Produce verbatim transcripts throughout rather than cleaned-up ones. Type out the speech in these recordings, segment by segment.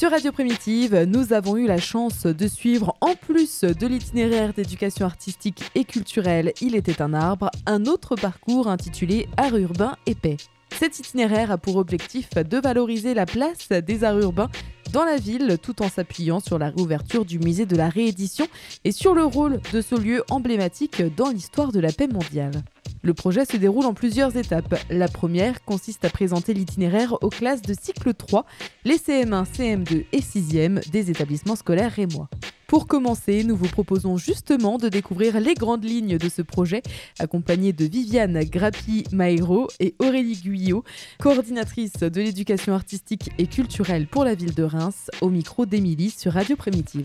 Sur Radio Primitive, nous avons eu la chance de suivre, en plus de l'itinéraire d'éducation artistique et culturelle Il était un arbre, un autre parcours intitulé Art urbain et paix. Cet itinéraire a pour objectif de valoriser la place des arts urbains dans la ville tout en s'appuyant sur la réouverture du musée de la réédition et sur le rôle de ce lieu emblématique dans l'histoire de la paix mondiale. Le projet se déroule en plusieurs étapes. La première consiste à présenter l'itinéraire aux classes de cycle trois, les C M un, C M deux et sixième des établissements scolaires rémois. Pour commencer, nous vous proposons justement de découvrir les grandes lignes de ce projet, accompagnées de Viviane Grappi-Maero et Aurélie Guyot, coordinatrice de l'éducation artistique et culturelle pour la ville de Reims, au micro d'Émilie sur Radio Primitive.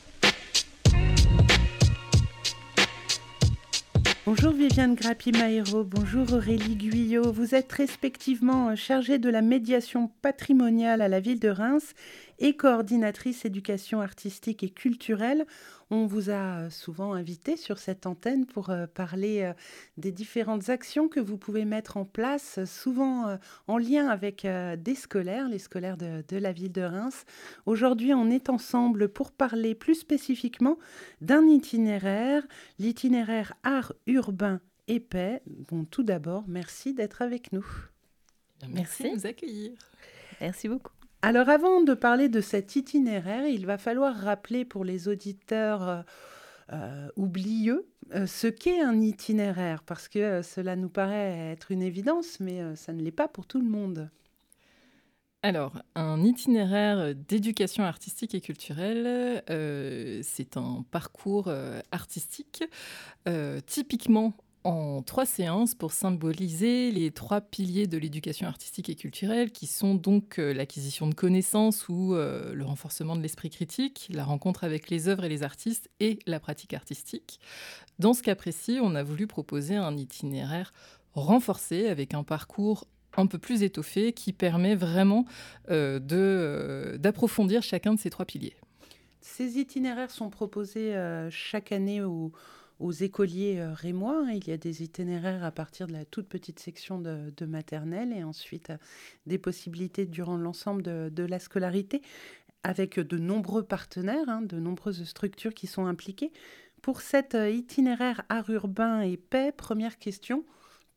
Bonjour Viviane Grappi-Maero, bonjour Aurélie Guyot. Vous êtes respectivement chargée de la médiation patrimoniale à la ville de Reims et coordinatrice éducation artistique et culturelle. On vous a souvent invité sur cette antenne pour parler des différentes actions que vous pouvez mettre en place, souvent en lien avec des scolaires, les scolaires de, de la ville de Reims. Aujourd'hui, on est ensemble pour parler plus spécifiquement d'un itinéraire, l'itinéraire art urbain et paix. Bon, tout d'abord, merci d'être avec nous. Merci, merci de nous accueillir. Merci beaucoup. Alors avant de parler de cet itinéraire, il va falloir rappeler pour les auditeurs euh, euh, oublieux euh, ce qu'est un itinéraire, parce que euh, cela nous paraît être une évidence, mais euh, ça ne l'est pas pour tout le monde. Alors, un itinéraire d'éducation artistique et culturelle, euh, c'est un parcours euh, artistique euh, typiquement en trois séances pour symboliser les trois piliers de l'éducation artistique et culturelle qui sont donc euh, l'acquisition de connaissances ou euh, le renforcement de l'esprit critique, la rencontre avec les œuvres et les artistes et la pratique artistique. Dans ce cas précis, on a voulu proposer un itinéraire renforcé avec un parcours un peu plus étoffé qui permet vraiment euh, de, euh, d'approfondir chacun de ces trois piliers. Ces itinéraires sont proposés euh, chaque année au aux écoliers euh, rémois. Il y a des itinéraires à partir de la toute petite section de, de maternelle et ensuite euh, des possibilités durant l'ensemble de, de la scolarité avec de nombreux partenaires, hein, de nombreuses structures qui sont impliquées. Pour cet euh, itinéraire art urbain et paix, première question, pourquoi ?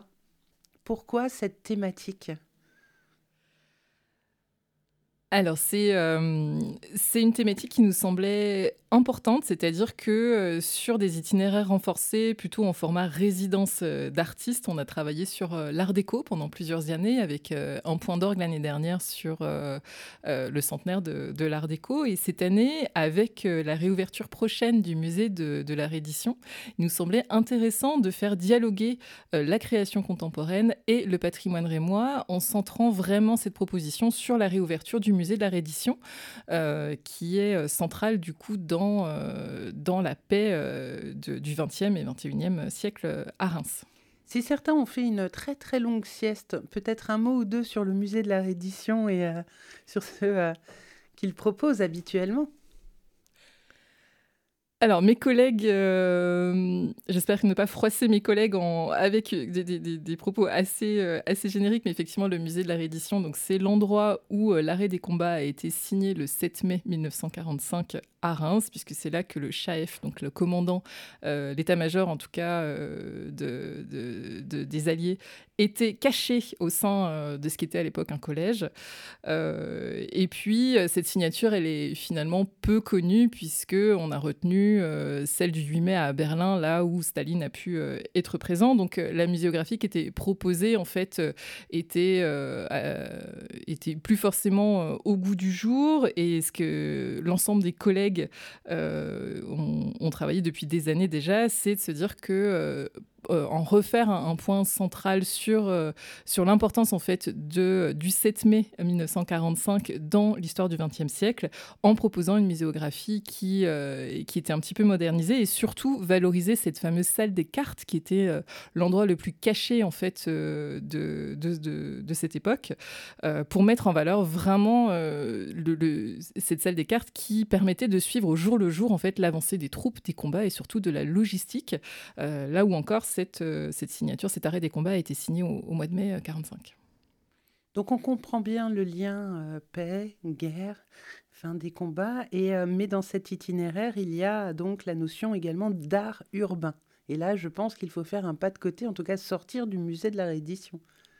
Pourquoi cette thématique ? Alors, c'est, euh, c'est une thématique qui nous semblait importante, c'est-à-dire que euh, sur des itinéraires renforcés, plutôt en format résidence euh, d'artistes, on a travaillé sur euh, l'art déco pendant plusieurs années, avec euh, un point d'orgue l'année dernière sur euh, euh, le centenaire de, de l'art déco. Et cette année, avec euh, la réouverture prochaine du musée de, de la réédition, il nous semblait intéressant de faire dialoguer euh, la création contemporaine et le patrimoine rémois, en centrant vraiment cette proposition sur la réouverture du musée de la réédition, euh, qui est euh, centrale du coup dans Euh, dans la paix euh, de, du vingtième et vingt et unième siècle à Reims. Si certains ont fait une très très longue sieste, peut-être un mot ou deux sur le musée de la réédition et euh, sur ce euh, qu'il propose habituellement. Alors, mes collègues, euh, j'espère ne pas froisser mes collègues en, avec des, des, des propos assez, euh, assez génériques, mais effectivement, le musée de la réédition, donc, c'est l'endroit où euh, l'arrêt des combats a été signé le sept mai mille neuf cent quarante-cinq à Reims, puisque c'est là que le chef, donc le commandant, euh, l'état-major en tout cas euh, de, de, de, des Alliés, était caché au sein euh, de ce qui était à l'époque un collège. Euh, et puis, cette signature, elle est finalement peu connue, puisqu'on a retenu euh, celle du huit mai à Berlin, là où Staline a pu euh, être présent. Donc, euh, la muséographie qui était proposée, en fait, euh, était, euh, euh, était plus forcément euh, au goût du jour. Et ce que l'ensemble des collègues euh, ont, ont travaillé depuis des années déjà, c'est de se dire que euh, Euh, en refaire un, un point central sur, euh, sur l'importance en fait de, du sept mai mille neuf cent quarante-cinq dans l'histoire du vingtième siècle, en proposant une muséographie qui, euh, qui était un petit peu modernisée et surtout valoriser cette fameuse salle des cartes qui était euh, l'endroit le plus caché en fait euh, de, de, de, de cette époque, euh, pour mettre en valeur vraiment euh, le, le, cette salle des cartes qui permettait de suivre au jour le jour en fait l'avancée des troupes, des combats et surtout de la logistique, euh, là où encore Cette, euh, cette signature, cet arrêt des combats a été signé au, au mois de mai mille neuf cent quarante-cinq. Donc on comprend bien le lien euh, paix, guerre, fin des combats, et, euh, mais dans cet itinéraire, il y a donc la notion également d'art urbain. Et là, je pense qu'il faut faire un pas de côté, en tout cas sortir du musée de la réédition.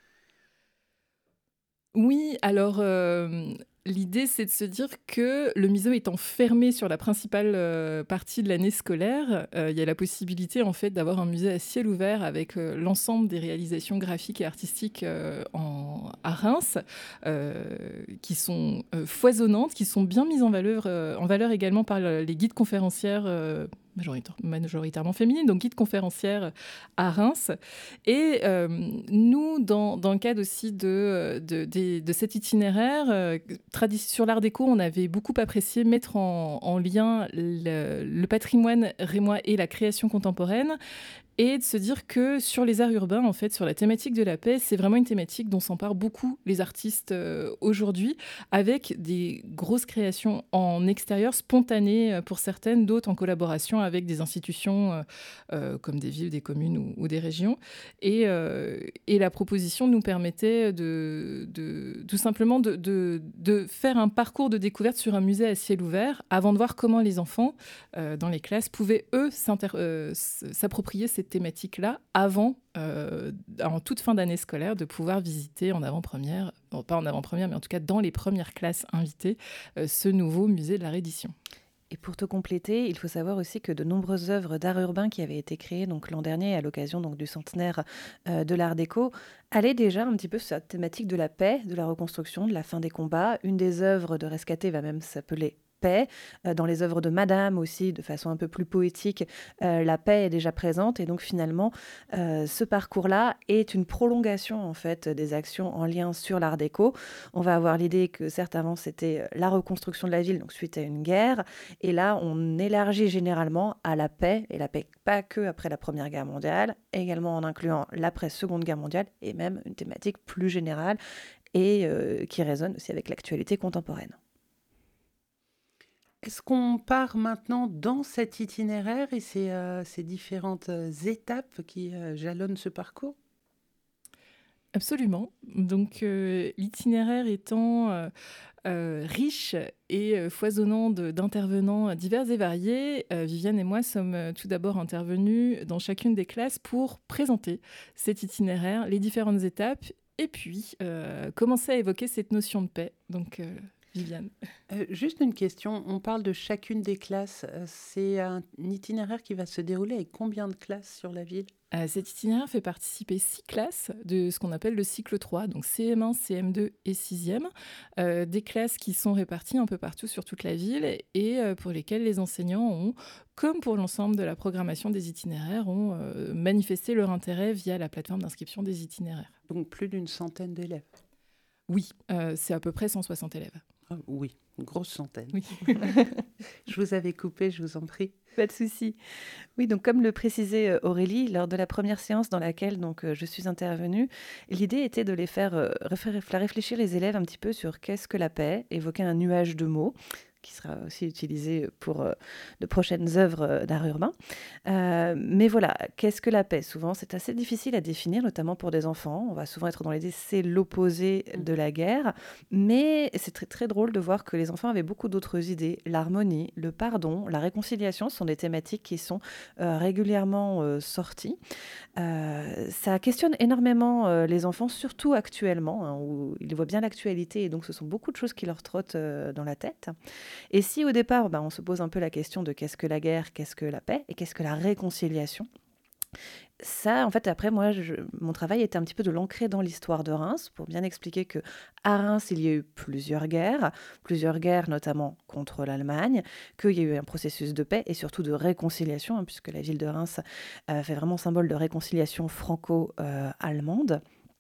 Oui, alors euh, l'idée c'est de se dire que le musée étant fermé sur la principale euh, partie de l'année scolaire, euh, il y a la possibilité en fait d'avoir un musée à ciel ouvert avec euh, l'ensemble des réalisations graphiques et artistiques euh, en, à Reims, euh, qui sont euh, foisonnantes, qui sont bien mises en valeur, euh, en valeur également par le- les guides conférencières. Euh, majoritaire- majoritairement féminines, donc guide conférencière à Reims. Et euh, nous, dans, dans le cadre aussi de, de, de, de cet itinéraire, euh, tradi- sur l'art déco, on avait beaucoup apprécié mettre en, en lien le, le patrimoine rémois et la création contemporaine, et de se dire que sur les arts urbains, en fait, sur la thématique de la paix, c'est vraiment une thématique dont s'emparent beaucoup les artistes euh, aujourd'hui, avec des grosses créations en extérieur, spontanées euh, pour certaines, d'autres en collaboration avec des institutions euh, euh, comme des villes, des communes ou, ou des régions. Et, euh, et la proposition nous permettait de, de tout simplement de, de, de faire un parcours de découverte sur un musée à ciel ouvert, avant de voir comment les enfants, euh, dans les classes, pouvaient, eux, s'inter- euh, s'approprier ces thématique-là avant, euh, en toute fin d'année scolaire, de pouvoir visiter en avant-première, non, pas en avant-première, mais en tout cas dans les premières classes invitées, euh, ce nouveau musée de la réédition. Et pour te compléter, il faut savoir aussi que de nombreuses œuvres d'art urbain qui avaient été créées donc l'an dernier à l'occasion donc du centenaire euh, de l'Art déco allaient déjà un petit peu sur cette thématique de la paix, de la reconstruction, de la fin des combats. Une des œuvres de Rescaté va même s'appeler paix. Euh, dans les œuvres de Madame aussi, de façon un peu plus poétique, euh, la paix est déjà présente. Et donc finalement, euh, ce parcours-là est une prolongation en fait des actions en lien sur l'art déco. On va avoir l'idée que certes avant c'était la reconstruction de la ville, donc suite à une guerre. Et là, on élargit généralement à la paix, et la paix pas que après la Première Guerre mondiale, également en incluant l'après-Seconde Guerre mondiale, et même une thématique plus générale et euh, qui résonne aussi avec l'actualité contemporaine. Est-ce qu'on part maintenant dans cet itinéraire et ces, euh, ces différentes euh, étapes qui euh, jalonnent ce parcours? Absolument. Donc euh, l'itinéraire étant euh, euh, riche et euh, foisonnant de- d'intervenants divers et variés, euh, Viviane et moi sommes euh, tout d'abord intervenus dans chacune des classes pour présenter cet itinéraire, les différentes étapes, et puis euh, commencer à évoquer cette notion de paix. Donc euh, Viviane. Euh, juste une question, on parle de chacune des classes. Euh, c'est un itinéraire qui va se dérouler avec combien de classes sur la ville? Euh, cet itinéraire fait participer six classes de ce qu'on appelle le cycle trois, donc C M un, C M deux et sixième, euh, des classes qui sont réparties un peu partout sur toute la ville et euh, pour lesquelles les enseignants ont, comme pour l'ensemble de la programmation des itinéraires, ont euh, manifesté leur intérêt via la plateforme d'inscription des itinéraires. Donc plus d'une centaine d'élèves. Oui, euh, c'est à peu près cent soixante élèves. Ah, oui, une grosse centaine. Oui. Je vous avais coupé, je vous en prie. Pas de souci. Oui, donc comme le précisait euh, Aurélie, lors de la première séance dans laquelle donc, euh, je suis intervenue, l'idée était de les faire, euh, réfé- faire réfléchir les élèves un petit peu sur qu'est-ce que la paix, évoquer un nuage de mots qui sera aussi utilisé pour euh, de prochaines œuvres euh, d'art urbain. Euh, mais voilà, qu'est-ce que la paix? Souvent, c'est assez difficile à définir, notamment pour des enfants. On va souvent être dans l'idée, c'est l'opposé de la guerre. Mais c'est très, très drôle de voir que les enfants avaient beaucoup d'autres idées. L'harmonie, le pardon, la réconciliation sont des thématiques qui sont euh, régulièrement euh, sorties. Euh, ça questionne énormément euh, les enfants, surtout actuellement, hein, où ils voient bien l'actualité et donc ce sont beaucoup de choses qui leur trottent euh, dans la tête. Et si au départ, bah, on se pose un peu la question de qu'est-ce que la guerre, qu'est-ce que la paix et qu'est-ce que la réconciliation, ça, en fait, après, moi, je- mon travail était un petit peu de l'ancrer dans l'histoire de Reims pour bien expliquer que à Reims, il y a eu plusieurs guerres, plusieurs guerres notamment contre l'Allemagne, qu'il y a eu un processus de paix et surtout de réconciliation, hein, puisque la ville de Reims euh, fait vraiment symbole de réconciliation franco-allemande.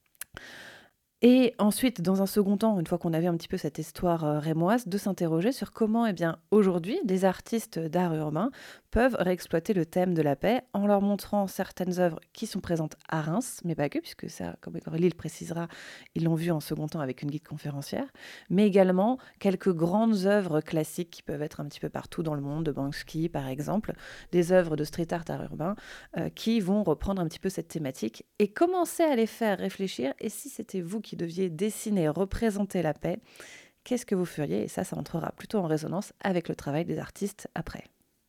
Et ensuite, dans un second temps, une fois qu'on avait un petit peu cette histoire euh, rémoise, de s'interroger sur comment, eh bien, aujourd'hui, des artistes d'art urbain peuvent réexploiter le thème de la paix en leur montrant certaines œuvres qui sont présentes à Reims, mais pas que, puisque ça, comme Aurélie le précisera, ils l'ont vu en second temps avec une guide conférencière, mais également quelques grandes œuvres classiques qui peuvent être un petit peu partout dans le monde, de Banksy par exemple, des œuvres de street art art urbain euh, qui vont reprendre un petit peu cette thématique et commencer à les faire réfléchir. Et si c'était vous qui deviez dessiner, représenter la paix, qu'est-ce que vous feriez? Et ça, ça entrera plutôt en résonance avec le travail des artistes après.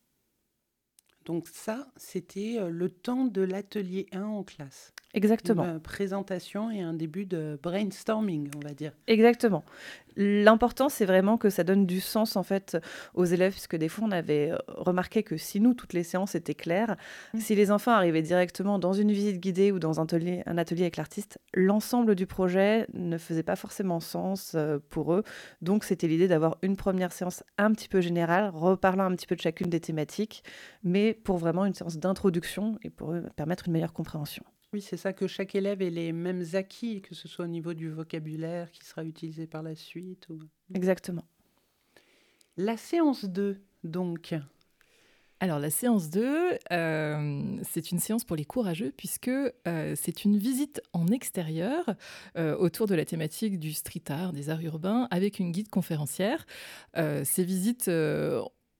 Donc ça, c'était euh, le temps de l'atelier un en classe. Exactement. Une euh, présentation et un début de brainstorming, on va dire. Exactement. L'important, c'est vraiment que ça donne du sens en fait aux élèves, puisque des fois, on avait remarqué que si nous, toutes les séances étaient claires, mmh. si les enfants arrivaient directement dans une visite guidée ou dans un atelier, un atelier avec l'artiste, l'ensemble du projet ne faisait pas forcément sens euh, pour eux. Donc, c'était l'idée d'avoir une première séance un petit peu générale, reparlant un petit peu de chacune des thématiques, mais pour vraiment une séance d'introduction et pour eux permettre une meilleure compréhension. Oui, c'est ça, que chaque élève ait les mêmes acquis, que ce soit au niveau du vocabulaire qui sera utilisé par la suite. Ou... Exactement. La séance deux, donc. Alors, la séance deux, euh, c'est une séance pour les courageux puisque euh, c'est une visite en extérieur euh, autour de la thématique du street art, des arts urbains, avec une guide conférencière. Euh, ces visites euh,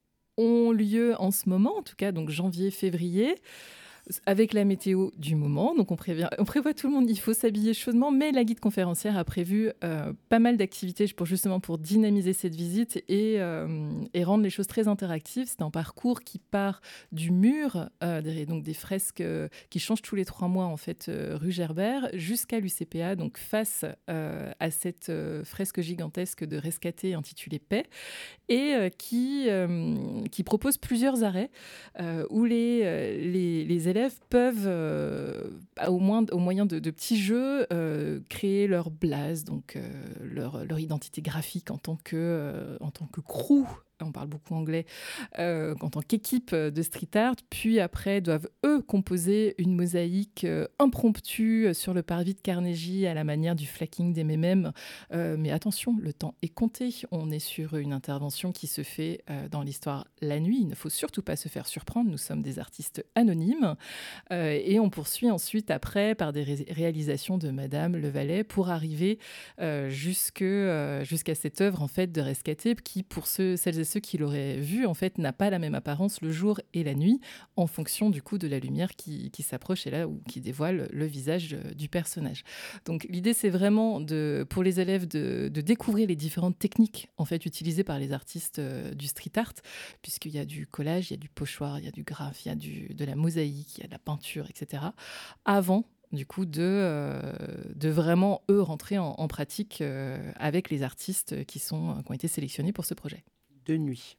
ont lieu en ce moment, en tout cas, donc janvier-février. Avec la météo du moment, donc on, prévient, on prévoit tout le monde, il faut s'habiller chaudement, mais la guide conférencière a prévu euh, pas mal d'activités pour justement pour dynamiser cette visite et, euh, et rendre les choses très interactives. C'est un parcours qui part du mur, euh, des, donc des fresques euh, qui changent tous les trois mois en fait, euh, rue Gerbert, jusqu'à l'U C P A, donc face euh, à cette euh, fresque gigantesque de rescapés intitulée Paix, et euh, qui, euh, qui propose plusieurs arrêts euh, où les, euh, les, les élèves peuvent, euh, au, moins, au moyen de, de petits jeux, euh, créer leur blase, donc euh, leur, leur identité graphique en tant que, euh, en tant que crew. On parle beaucoup anglais, euh, en tant qu'équipe de street art, puis après doivent eux composer une mosaïque euh, impromptue sur le parvis de Carnegie à la manière du flacking des mémèmes. Euh, mais attention, le temps est compté. On est sur une intervention qui se fait euh, dans l'histoire la nuit. Il ne faut surtout pas se faire surprendre. Nous sommes des artistes anonymes. Euh, et on poursuit ensuite après par des ré- réalisations de Madame Levalet pour arriver euh, jusque, euh, jusqu'à cette œuvre en fait, de rescapés qui, pour ceux, celles et ceux qui l'auraient vu, en fait, n'a pas la même apparence le jour et la nuit, en fonction du coup de la lumière qui, qui s'approche et là ou qui dévoile le visage du personnage. Donc l'idée, c'est vraiment de, pour les élèves de, de découvrir les différentes techniques en fait utilisées par les artistes euh, du street art, puisqu'il y a du collage, il y a du pochoir, il y a du graphe, il y a du, de la mosaïque, il y a de la peinture, et cetera. Avant du coup, de, euh, de vraiment, eux, rentrer en, en pratique euh, avec les artistes qui, sont, qui ont été sélectionnés pour ce projet. De nuit.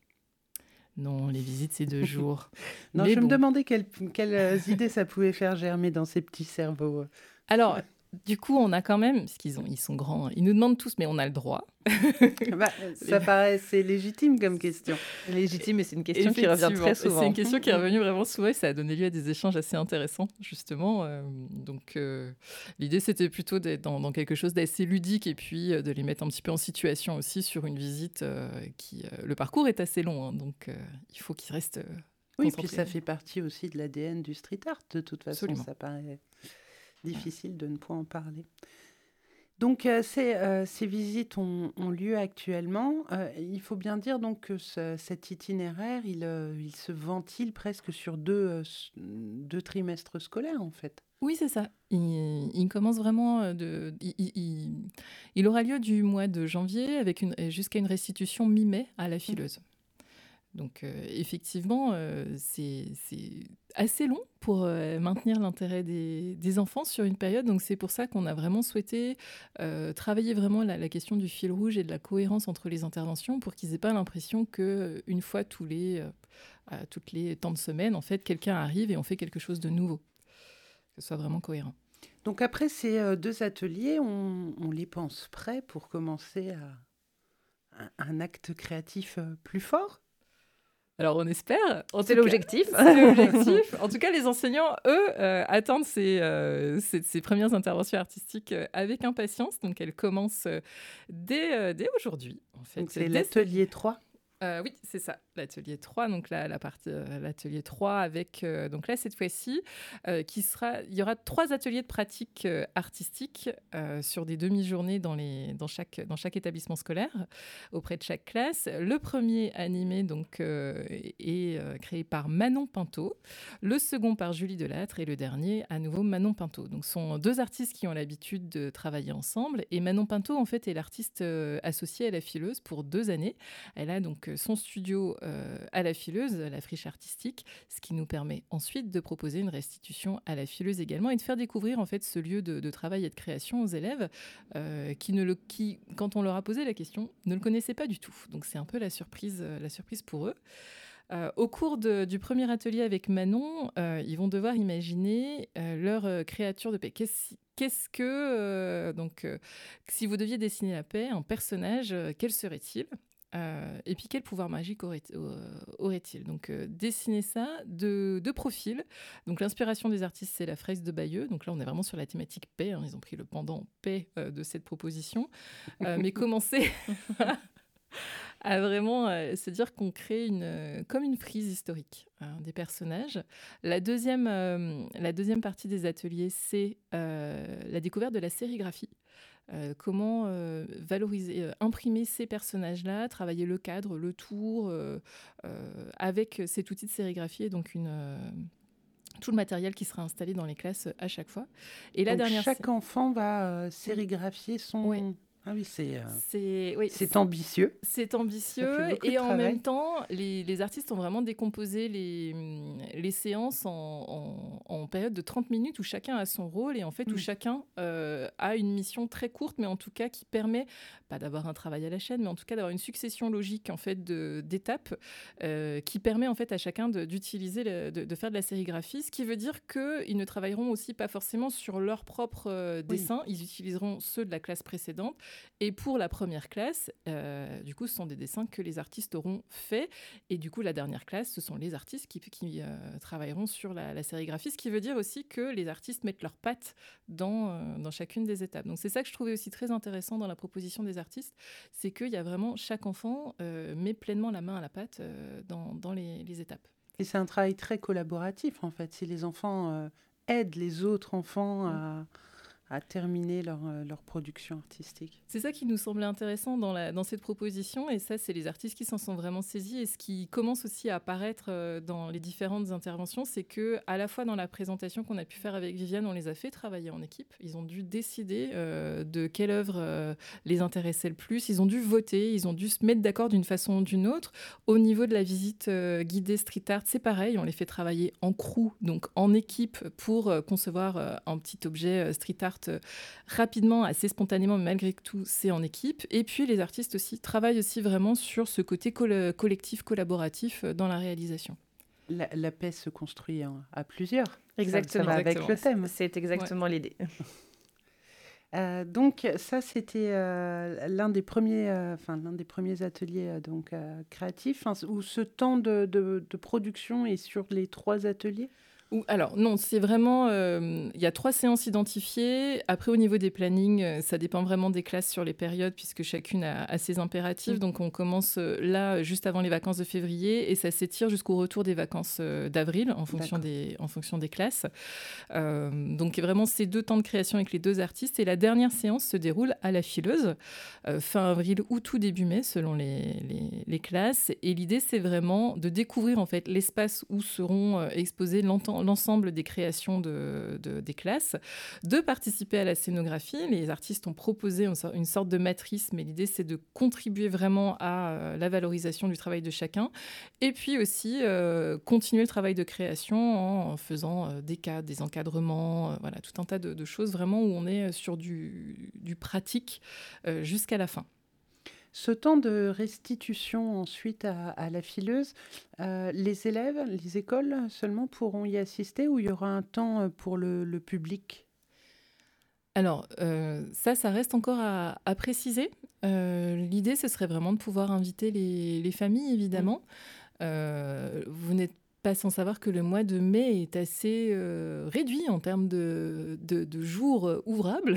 Non, les visites, c'est deux jours. Non, Mais je bon. me demandais quelles, quelles idées ça pouvait faire germer dans ces petits cerveaux. Alors, du coup, on a quand même, parce qu'ils ont, ils sont grands, ils nous demandent tous, mais on a le droit. Bah, ça paraît c'est légitime comme question. Légitime, et c'est une question qui revient très souvent. C'est une question qui est revenue vraiment souvent et ça a donné lieu à des échanges assez intéressants, justement. Euh, donc, euh, l'idée, c'était plutôt d'être dans, dans quelque chose d'assez ludique et puis euh, de les mettre un petit peu en situation aussi sur une visite euh, qui... Euh, le parcours est assez long, hein, donc euh, il faut qu'ils restent... Euh, oui, puis ça fait partie aussi de l'A D N du street art, de toute façon. Absolument. Ça paraît difficile de ne point en parler. Donc, euh, ces, euh, ces visites ont, ont lieu actuellement. Euh, il faut bien dire donc, que ce, cet itinéraire, il, euh, il se ventile presque sur deux, euh, deux trimestres scolaires, en fait. Oui, c'est ça. Il, il commence vraiment de... Il, il, il aura lieu du mois de janvier avec une, jusqu'à une restitution mi-mai à la Fileuse. Donc, euh, effectivement, euh, c'est, c'est assez long pour euh, maintenir l'intérêt des, des enfants sur une période. Donc, c'est pour ça qu'on a vraiment souhaité euh, travailler vraiment la, la question du fil rouge et de la cohérence entre les interventions pour qu'ils n'aient pas l'impression qu'une fois tous les, euh, toutes les temps de semaine, en fait, quelqu'un arrive et on fait quelque chose de nouveau. Que ce soit vraiment cohérent. Donc, après ces euh, deux ateliers, on, on les pense prêts pour commencer à un, un acte créatif euh, plus fort ? Alors, on espère. C'est l'objectif. C'est l'objectif. En tout cas, les enseignants, eux, euh, attendent ces, euh, ces, ces premières interventions artistiques euh, avec impatience. Donc, elles commencent euh, dès, euh, dès aujourd'hui. En fait. Donc, c'est dès l'atelier trois. Euh, oui, c'est ça. l'atelier trois, donc la, la partie, euh, l'atelier trois avec, euh, donc là, cette fois-ci, euh, qui sera, il y aura trois ateliers de pratique euh, artistique euh, sur des demi-journées dans, les, dans, chaque, dans chaque établissement scolaire, auprès de chaque classe. Le premier animé donc, euh, est euh, créé par Manon Pinto, le second par Julie Delattre et le dernier, à nouveau, Manon Pinto. Donc, ce sont deux artistes qui ont l'habitude de travailler ensemble. Et Manon Pinto, en fait, est l'artiste euh, associée à la Fileuse pour deux années. Elle a donc son studio euh, à la Fileuse, la friche artistique, ce qui nous permet ensuite de proposer une restitution à la Fileuse également et de faire découvrir en fait ce lieu de, de travail et de création aux élèves euh, qui, ne le, qui, quand on leur a posé la question, ne le connaissaient pas du tout. Donc c'est un peu la surprise, la surprise pour eux. Euh, au cours de, du premier atelier avec Manon, euh, ils vont devoir imaginer euh, leur euh, créature de paix. Qu'est-ce, qu'est-ce que, euh, donc, euh, si vous deviez dessiner la paix, un personnage, euh, quel serait-il ? Euh, et puis quel pouvoir magique aurait, euh, aurait-il ? Donc euh, dessiner ça de, de profil. Donc l'inspiration des artistes, c'est la fresque de Bayeux. Donc là, on est vraiment sur la thématique paix. Hein. Ils ont pris le pendant paix euh, de cette proposition. Euh, mais commencer à vraiment euh, se dire qu'on crée une, euh, comme une frise historique euh, des personnages. La deuxième, euh, la deuxième partie des ateliers, c'est euh, la découverte de la sérigraphie. Euh, comment euh, valoriser, euh, imprimer ces personnages-là, travailler le cadre, le tour, euh, euh, avec cet outil de sérigraphie et donc une, euh, tout le matériel qui sera installé dans les classes à chaque fois. Et la donc dernière, chaque c'est... enfant va euh, sérigraphier son... Oui. Ah oui, c'est, euh, c'est, oui, c'est ambitieux. C'est ambitieux et en même temps, les, les artistes ont vraiment décomposé les, les séances en, en, en période de trente minutes où chacun a son rôle et en fait où mmh. chacun euh, a une mission très courte, mais en tout cas qui permet, pas d'avoir un travail à la chaîne, mais en tout cas d'avoir une succession logique en fait de, d'étapes euh, qui permet en fait à chacun de, d'utiliser, le, de, de faire de la sérigraphie, ce qui veut dire qu'ils ne travailleront aussi pas forcément sur leur propre euh, dessin, oui. Ils utiliseront ceux de la classe précédente. Et pour la première classe, euh, du coup, ce sont des dessins que les artistes auront faits. Et du coup, la dernière classe, ce sont les artistes qui, qui euh, travailleront sur la, la sérigraphie, ce qui veut dire aussi que les artistes mettent leurs pattes dans, euh, dans chacune des étapes. Donc, c'est ça que je trouvais aussi très intéressant dans la proposition des artistes, c'est qu'il y a vraiment, chaque enfant euh, met pleinement la main à la pâte euh, dans, dans les, les étapes. Et c'est un travail très collaboratif, en fait. Si les enfants euh, aident les autres enfants à... à terminer leur, leur production artistique. C'est ça qui nous semblait intéressant dans, la, dans cette proposition, et ça, c'est les artistes qui s'en sont vraiment saisis, et ce qui commence aussi à apparaître dans les différentes interventions, c'est qu'à la fois dans la présentation qu'on a pu faire avec Viviane, on les a fait travailler en équipe, ils ont dû décider euh, de quelle œuvre euh, les intéressait le plus, ils ont dû voter, ils ont dû se mettre d'accord d'une façon ou d'une autre. Au niveau de la visite euh, guidée street art, c'est pareil, on les fait travailler en crew, donc en équipe, pour euh, concevoir euh, un petit objet euh, street art rapidement, assez spontanément, mais malgré tout, c'est en équipe. Et puis, les artistes aussi travaillent aussi vraiment sur ce côté coll- collectif, collaboratif dans la réalisation. La, la paix se construit en, à plusieurs. Exactement. Ça, ça va Exactement. avec le thème. C'est exactement ouais. l'idée. Euh, donc ça, c'était euh, l'un des premiers, euh, enfin l'un des premiers ateliers euh, donc euh, créatifs, hein, où ce temps de, de, de production est sur les trois ateliers. Ou, alors, non, c'est vraiment... Il euh, y a trois séances identifiées. Après, au niveau des plannings, euh, ça dépend vraiment des classes sur les périodes, puisque chacune a, a ses impératifs. Mmh. Donc, on commence euh, là, juste avant les vacances de février, et ça s'étire jusqu'au retour des vacances euh, d'avril, en fonction, des, en fonction des classes. Euh, donc, vraiment, ces deux temps de création avec les deux artistes. Et la dernière séance se déroule à la Fileuse, euh, fin avril ou tout début mai, selon les, les, les classes. Et l'idée, c'est vraiment de découvrir, en fait, l'espace où seront euh, exposés longtemps l'ensemble des créations de, de, des classes, de participer à la scénographie. Les artistes ont proposé une sorte de matrice, mais l'idée, c'est de contribuer vraiment à la valorisation du travail de chacun. Et puis aussi, euh, continuer le travail de création en faisant euh, des cadres, des encadrements, euh, voilà, tout un tas de, de choses vraiment où on est sur du, du pratique euh, jusqu'à la fin. Ce temps de restitution ensuite à, à la Fileuse, euh, les élèves, les écoles seulement pourront y assister ou il y aura un temps pour le, le public ? Alors, euh, ça, ça reste encore à, à préciser. Euh, l'idée, ce serait vraiment de pouvoir inviter les, les familles, évidemment. Mmh. Euh, vous n'êtes pas sans savoir que le mois de mai est assez euh, réduit en termes de, de, de jours ouvrables.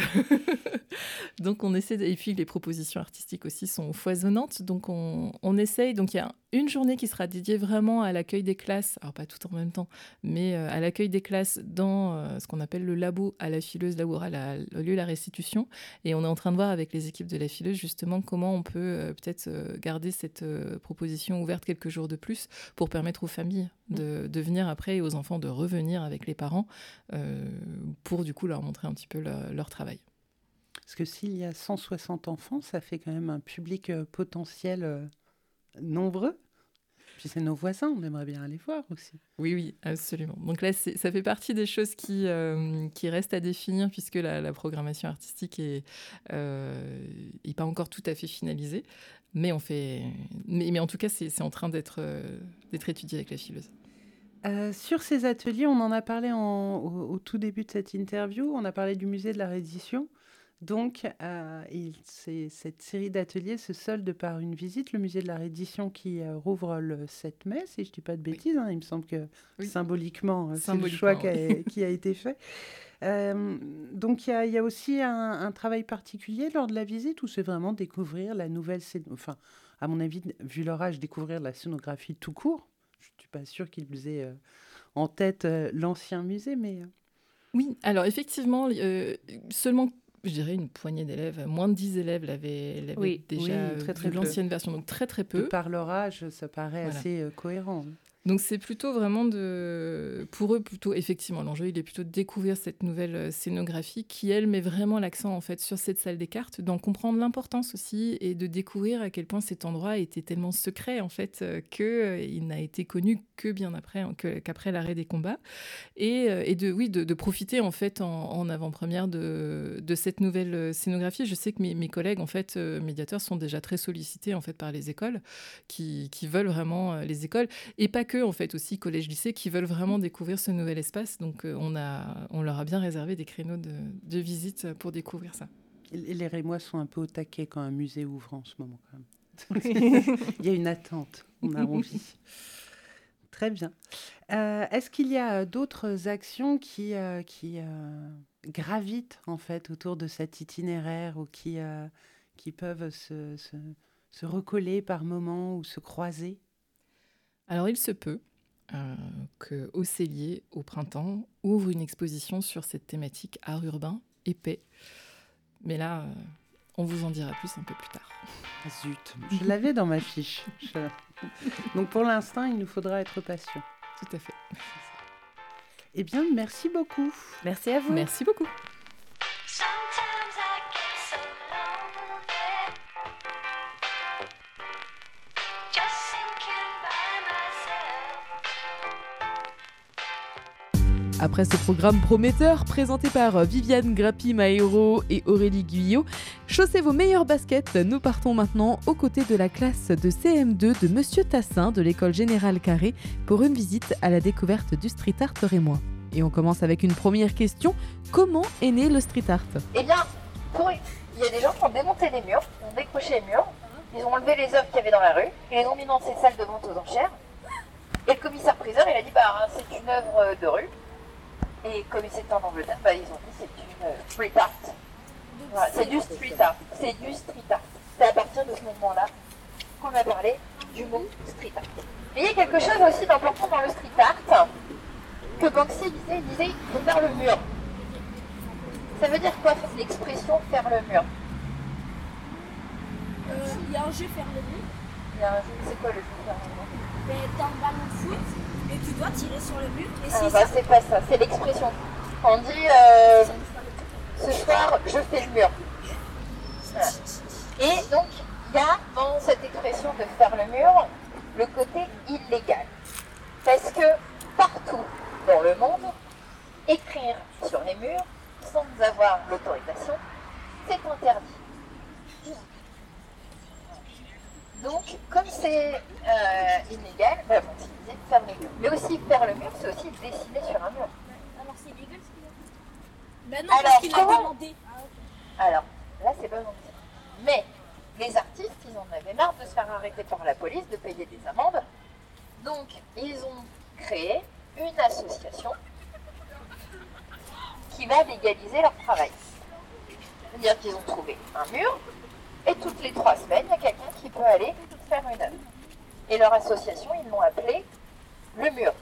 Donc, on essaie... De... Et puis, les propositions artistiques aussi sont foisonnantes. Donc, on, on essaye... Donc, il y a une journée qui sera dédiée vraiment à l'accueil des classes, alors pas tout en même temps, mais euh, à l'accueil des classes dans euh, ce qu'on appelle le labo à la fileuse, là où aura la, le lieu la restitution. Et on est en train de voir avec les équipes de la fileuse justement comment on peut euh, peut-être euh, garder cette euh, proposition ouverte quelques jours de plus pour permettre aux familles de, de venir après et aux enfants de revenir avec les parents euh, pour du coup leur montrer un petit peu leur, leur travail. Parce que s'il y a cent soixante enfants, ça fait quand même un public euh, potentiel euh, nombreux. Puis c'est nos voisins, on aimerait bien aller voir aussi. Oui, oui, absolument. Donc là, c'est, ça fait partie des choses qui, euh, qui restent à définir puisque la, la programmation artistique est, euh, est pas encore tout à fait finalisée. Mais, on fait, mais, mais en tout cas, c'est, c'est en train d'être, euh, d'être étudié avec la fileuse. Euh, sur ces ateliers, on en a parlé en, au, au tout début de cette interview, on a parlé du musée de la réédition. Donc, euh, il, c'est, cette série d'ateliers se solde par une visite, le musée de la réédition qui euh, rouvre le sept mai, si je ne dis pas de bêtises. Oui. Hein, il me semble que oui. symboliquement, c'est symboliquement, le choix oui. qui, a, qui a été fait. Euh, donc, il y, y a aussi un, un travail particulier lors de la visite où c'est vraiment découvrir la nouvelle... Enfin, à mon avis, vu leur âge, découvrir la scénographie tout court. Je ne suis pas sûre qu'ils aient euh, en tête euh, l'ancien musée, mais... Euh... Oui, alors effectivement, euh, seulement... Je dirais une poignée d'élèves, moins de dix élèves l'avaient, l'avaient oui, déjà oui, très, très vu l'ancienne version, donc très très peu. De par leur âge, ça paraît voilà. assez euh, cohérent. Donc c'est plutôt vraiment de, pour eux plutôt effectivement l'enjeu il est plutôt de découvrir cette nouvelle scénographie qui elle met vraiment l'accent en fait sur cette salle des cartes, d'en comprendre l'importance aussi et de découvrir à quel point cet endroit était tellement secret en fait que euh, il n'a été connu que bien après que, qu'après l'arrêt des combats et, et de oui de, de profiter en fait en, en avant-première de, de cette nouvelle scénographie. Je sais que mes, mes collègues en fait euh, médiateurs sont déjà très sollicités en fait par les écoles qui, qui veulent vraiment euh, les écoles et pas que, en fait, aussi collège-lycée, qui veulent vraiment découvrir ce nouvel espace. Donc, euh, on, a, on leur a bien réservé des créneaux de, de visite pour découvrir ça. Et les Rémois sont un peu au taquet quand un musée ouvre en ce moment, quand même. Il y a une attente, on a envie. Très bien. Euh, est-ce qu'il y a d'autres actions qui, euh, qui euh, gravitent, en fait, autour de cet itinéraire ou qui, euh, qui peuvent se, se, se recoller par moments ou se croiser ? Alors, il se peut euh, qu'au Cellier, au printemps, ouvre une exposition sur cette thématique art urbain et paix. Mais là, euh, on vous en dira plus un peu plus tard. Zut, je l'avais dans ma fiche. Je... Donc, pour l'instant, il nous faudra être patient. Tout à fait. Eh bien, merci beaucoup. Merci à vous. Merci beaucoup. Après ce programme prometteur présenté par Viviane Grappi-Maero et Aurélie Guyot, chaussez vos meilleures baskets, nous partons maintenant aux côtés de la classe de C M deux de Monsieur Tassin de l'école Générale Carré pour une visite à la découverte du street art rémois. Et on commence avec une première question, comment est né le street art ? Eh bien, pour... il y a des gens qui ont démonté les murs, ont décroché les murs, ils ont enlevé les œuvres qu'il y avait dans la rue, ils les ont mis dans ces salles de vente aux enchères, et le commissaire-priseur il a dit bah c'est une œuvre de rue. Et comme c'était en Angleterre, bah, ils ont dit c'est du euh, street art. Voilà, c'est du street art. C'est du street art. C'est à partir de ce moment-là qu'on a parlé du mot street art. Et il y a quelque chose aussi d'important dans le street art que Banksy disait, il disait il faut faire le mur. Ça veut dire quoi l'expression faire le mur ? Il euh, y a un jeu faire le mur. Il y a un jeu, c'est quoi le jeu faire le mur ? Mais t'as un ballon de foot. Et tu dois tirer sur le mur. Et ah si bah ça... c'est pas ça, c'est l'expression. On dit euh, ce soir je fais le mur. Voilà. Et donc il y a dans cette expression de faire le mur le côté illégal. Parce que partout dans le monde, écrire sur les murs sans avoir l'autorisation, c'est interdit. Donc, comme c'est euh, illégal, bah, bon, c'est faire le mur. Mais aussi faire le mur, c'est aussi dessiner sur un mur. Alors c'est illégal ce qu'il a fait ? Ben non, Alors, parce qu'il comment... a demandé. Ah, okay. Alors, là c'est pas gentil. Mais les artistes, ils en avaient marre de se faire arrêter par la police, de payer des amendes. Donc, ils ont créé une association qui va légaliser leur travail. C'est-à-dire qu'ils ont trouvé un mur. Et toutes les trois semaines, il y a quelqu'un qui peut aller faire une œuvre. Et leur association, ils l'ont appelé le mur.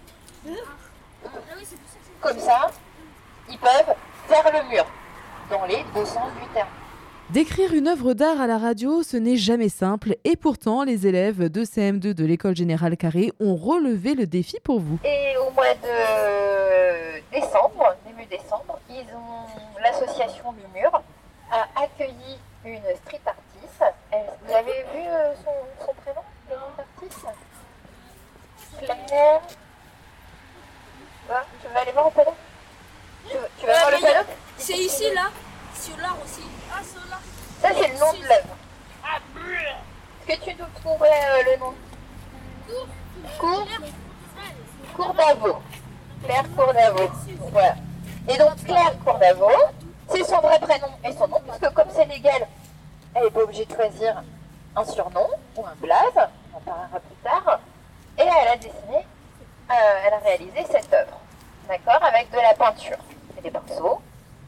Comme ça, ils peuvent faire le mur, dans les deux sens du terme. Décrire une œuvre d'art à la radio, ce n'est jamais simple et pourtant les élèves de C M deux de l'école générale Carré ont relevé le défi pour vous. Et au mois de décembre, début décembre, ils ont l'association du mur a accueilli une street artiste. Elle, vous avez vu euh, son, son prénom, le nom d'artiste? Claire. Ah, tu veux aller voir au paddock? Tu, tu vas Ouais, voir le mais y a- paddock? C'est ici, là. Sur l'art aussi. Ah, sur l'art. Ça, c'est le nom de l'œuvre. Est-ce que tu nous trouverais euh, le nom? Cour Cour d'Avaux. Claire Cour d'Avaux. Voilà. Et donc, Claire Cour d'Avaux, c'est son vrai prénom et son nom, parce que comme c'est légal, elle n'est pas obligée de choisir un surnom ou un blaze, on en parlera plus tard. Et elle a dessiné, euh, elle a réalisé cette œuvre, d'accord, avec de la peinture et des pinceaux.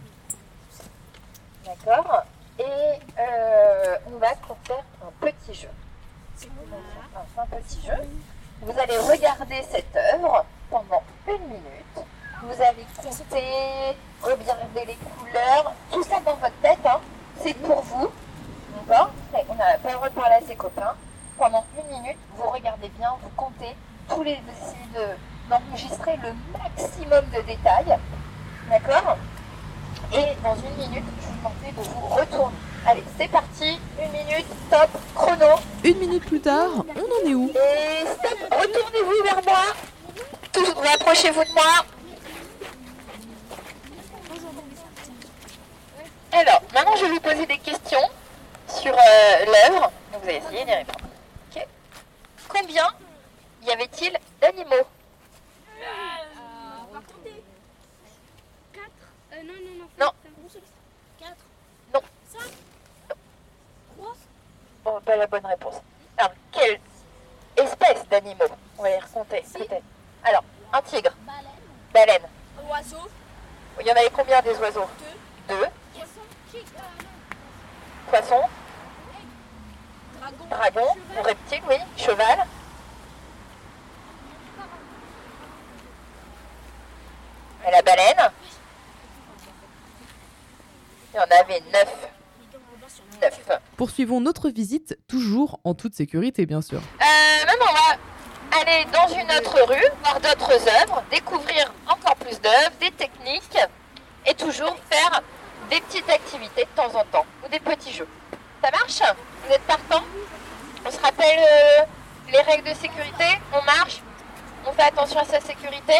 D'accord. Et euh, on va faire un petit jeu. Un, un petit jeu. Vous allez regarder cette œuvre pendant une minute. Vous allez compter, regarder les couleurs, tout ça dans votre tête. Hein. C'est pour vous. D'accord. On n'a pas le droit de parler à ses copains. Pendant une minute, vous regardez bien, vous comptez tous les essayez de, d'enregistrer le maximum de détails. D'accord. Et dans une minute, je vous demande de vous retourner. Allez, c'est parti, une minute, stop, chrono. Une minute plus tard, on en est où? Et stop, retournez-vous vers moi. Tout, rapprochez-vous de moi. Alors, maintenant je vais vous poser des questions sur euh, l'œuvre. Donc vous allez essayer d'y répondre. Okay. Combien y avait-il d'animaux? Euh, non, non, non. Non. quatre. Non. cinq. Non. Bon, pas la bonne réponse. Alors, quelle espèce d'animaux? On va les recompter, peut-être. Alors, un tigre. Baleine. Baleine. Oiseau. Il y en avait combien des oiseaux? Deux. Deux. Poisson. Chic. Euh, non. Poisson. Dragon. Dragon. Ou reptile, oui. Cheval. Et la baleine? Il y en avait neuf. Neuf. Poursuivons notre visite, toujours en toute sécurité bien sûr. Euh, maintenant, on va aller dans une autre rue, voir d'autres œuvres, découvrir encore plus d'œuvres, des techniques, et toujours faire des petites activités de temps en temps, ou des petits jeux. Ça marche? Vous êtes partants? On se rappelle euh, les règles de sécurité? On marche, on fait attention à sa sécurité,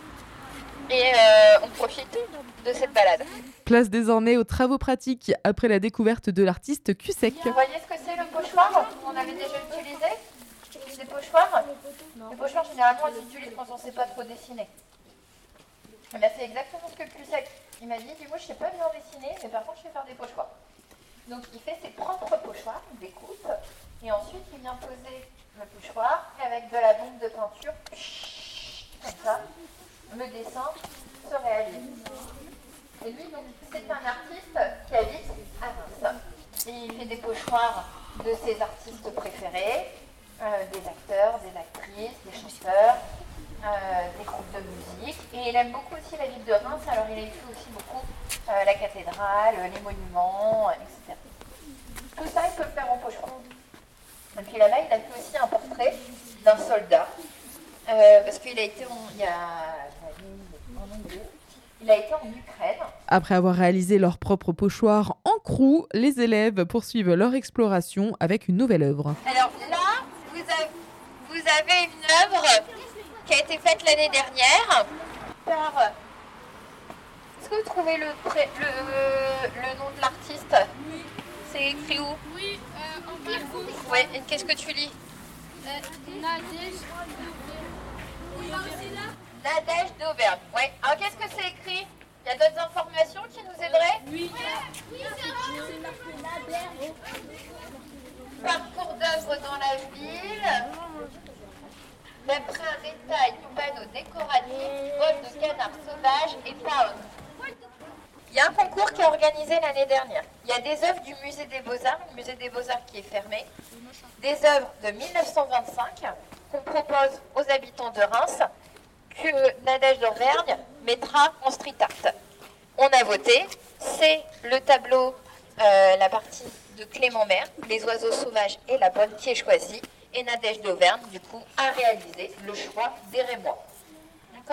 et euh, on profite de cette balade. Place désormais aux travaux pratiques après la découverte de l'artiste Cussec. Vous voyez ce que c'est le pochoir qu'on avait déjà utilisé? Des pochoirs? Les pochoirs, généralement, on les utilise quand on ne sait pas trop dessiner. Et bien, c'est exactement ce que Cussec il m'a dit. Dis-moi, je ne sais pas bien dessiner, mais par contre, je sais faire des pochoirs. Donc, il fait ses propres pochoirs, il découpe, et ensuite, il vient poser le pochoir, et avec de la bombe de peinture, comme ça, le dessin se réalise. Et lui, donc, c'est un artiste qui habite à Reims. Et il fait des pochoirs de ses artistes préférés, euh, des acteurs, des actrices, des chanteurs, euh, des groupes de musique. Et il aime beaucoup aussi la ville de Reims, alors il a fait aussi beaucoup euh, la cathédrale, les monuments, et cetera. Tout ça, il peut le faire en pochoir. Et puis là-bas, il a fait aussi un portrait d'un soldat, euh, parce qu'il a été en, il y a, en anglais. Il a été en Ukraine. Après avoir réalisé leur propre pochoir en crew, les élèves poursuivent leur exploration avec une nouvelle œuvre. Alors là, vous avez, vous avez une œuvre qui a été faite l'année dernière par... Est-ce que vous trouvez le, pré... le, le nom de l'artiste? Oui. C'est écrit où? Oui, euh, en bas. Oui, et qu'est-ce que tu lis? Euh, Nadège. Oui, aussi là. Nadège d'Auvergne. Oui. Alors qu'est-ce que c'est écrit? Il y a d'autres informations qui nous aideraient? Oui. Oui, c'est marqué Nadège. Parcours d'œuvres dans la ville. D'après un détail du panneau décoratif, vol de canards sauvages et pas Il y a un concours qui est organisé l'année dernière. Il y a des œuvres du Musée des Beaux-Arts, le Musée des Beaux-Arts qui est fermé, des œuvres de mille neuf cent vingt-cinq qu'on propose aux habitants de Reims, que Nadège d'Auvergne mettra en street art. On a voté, c'est le tableau, euh, la partie de Clément Maire, les oiseaux sauvages et la bonne qui est choisie, et Nadège d'Auvergne, du coup, a réalisé le choix des Rémois. D'accord ?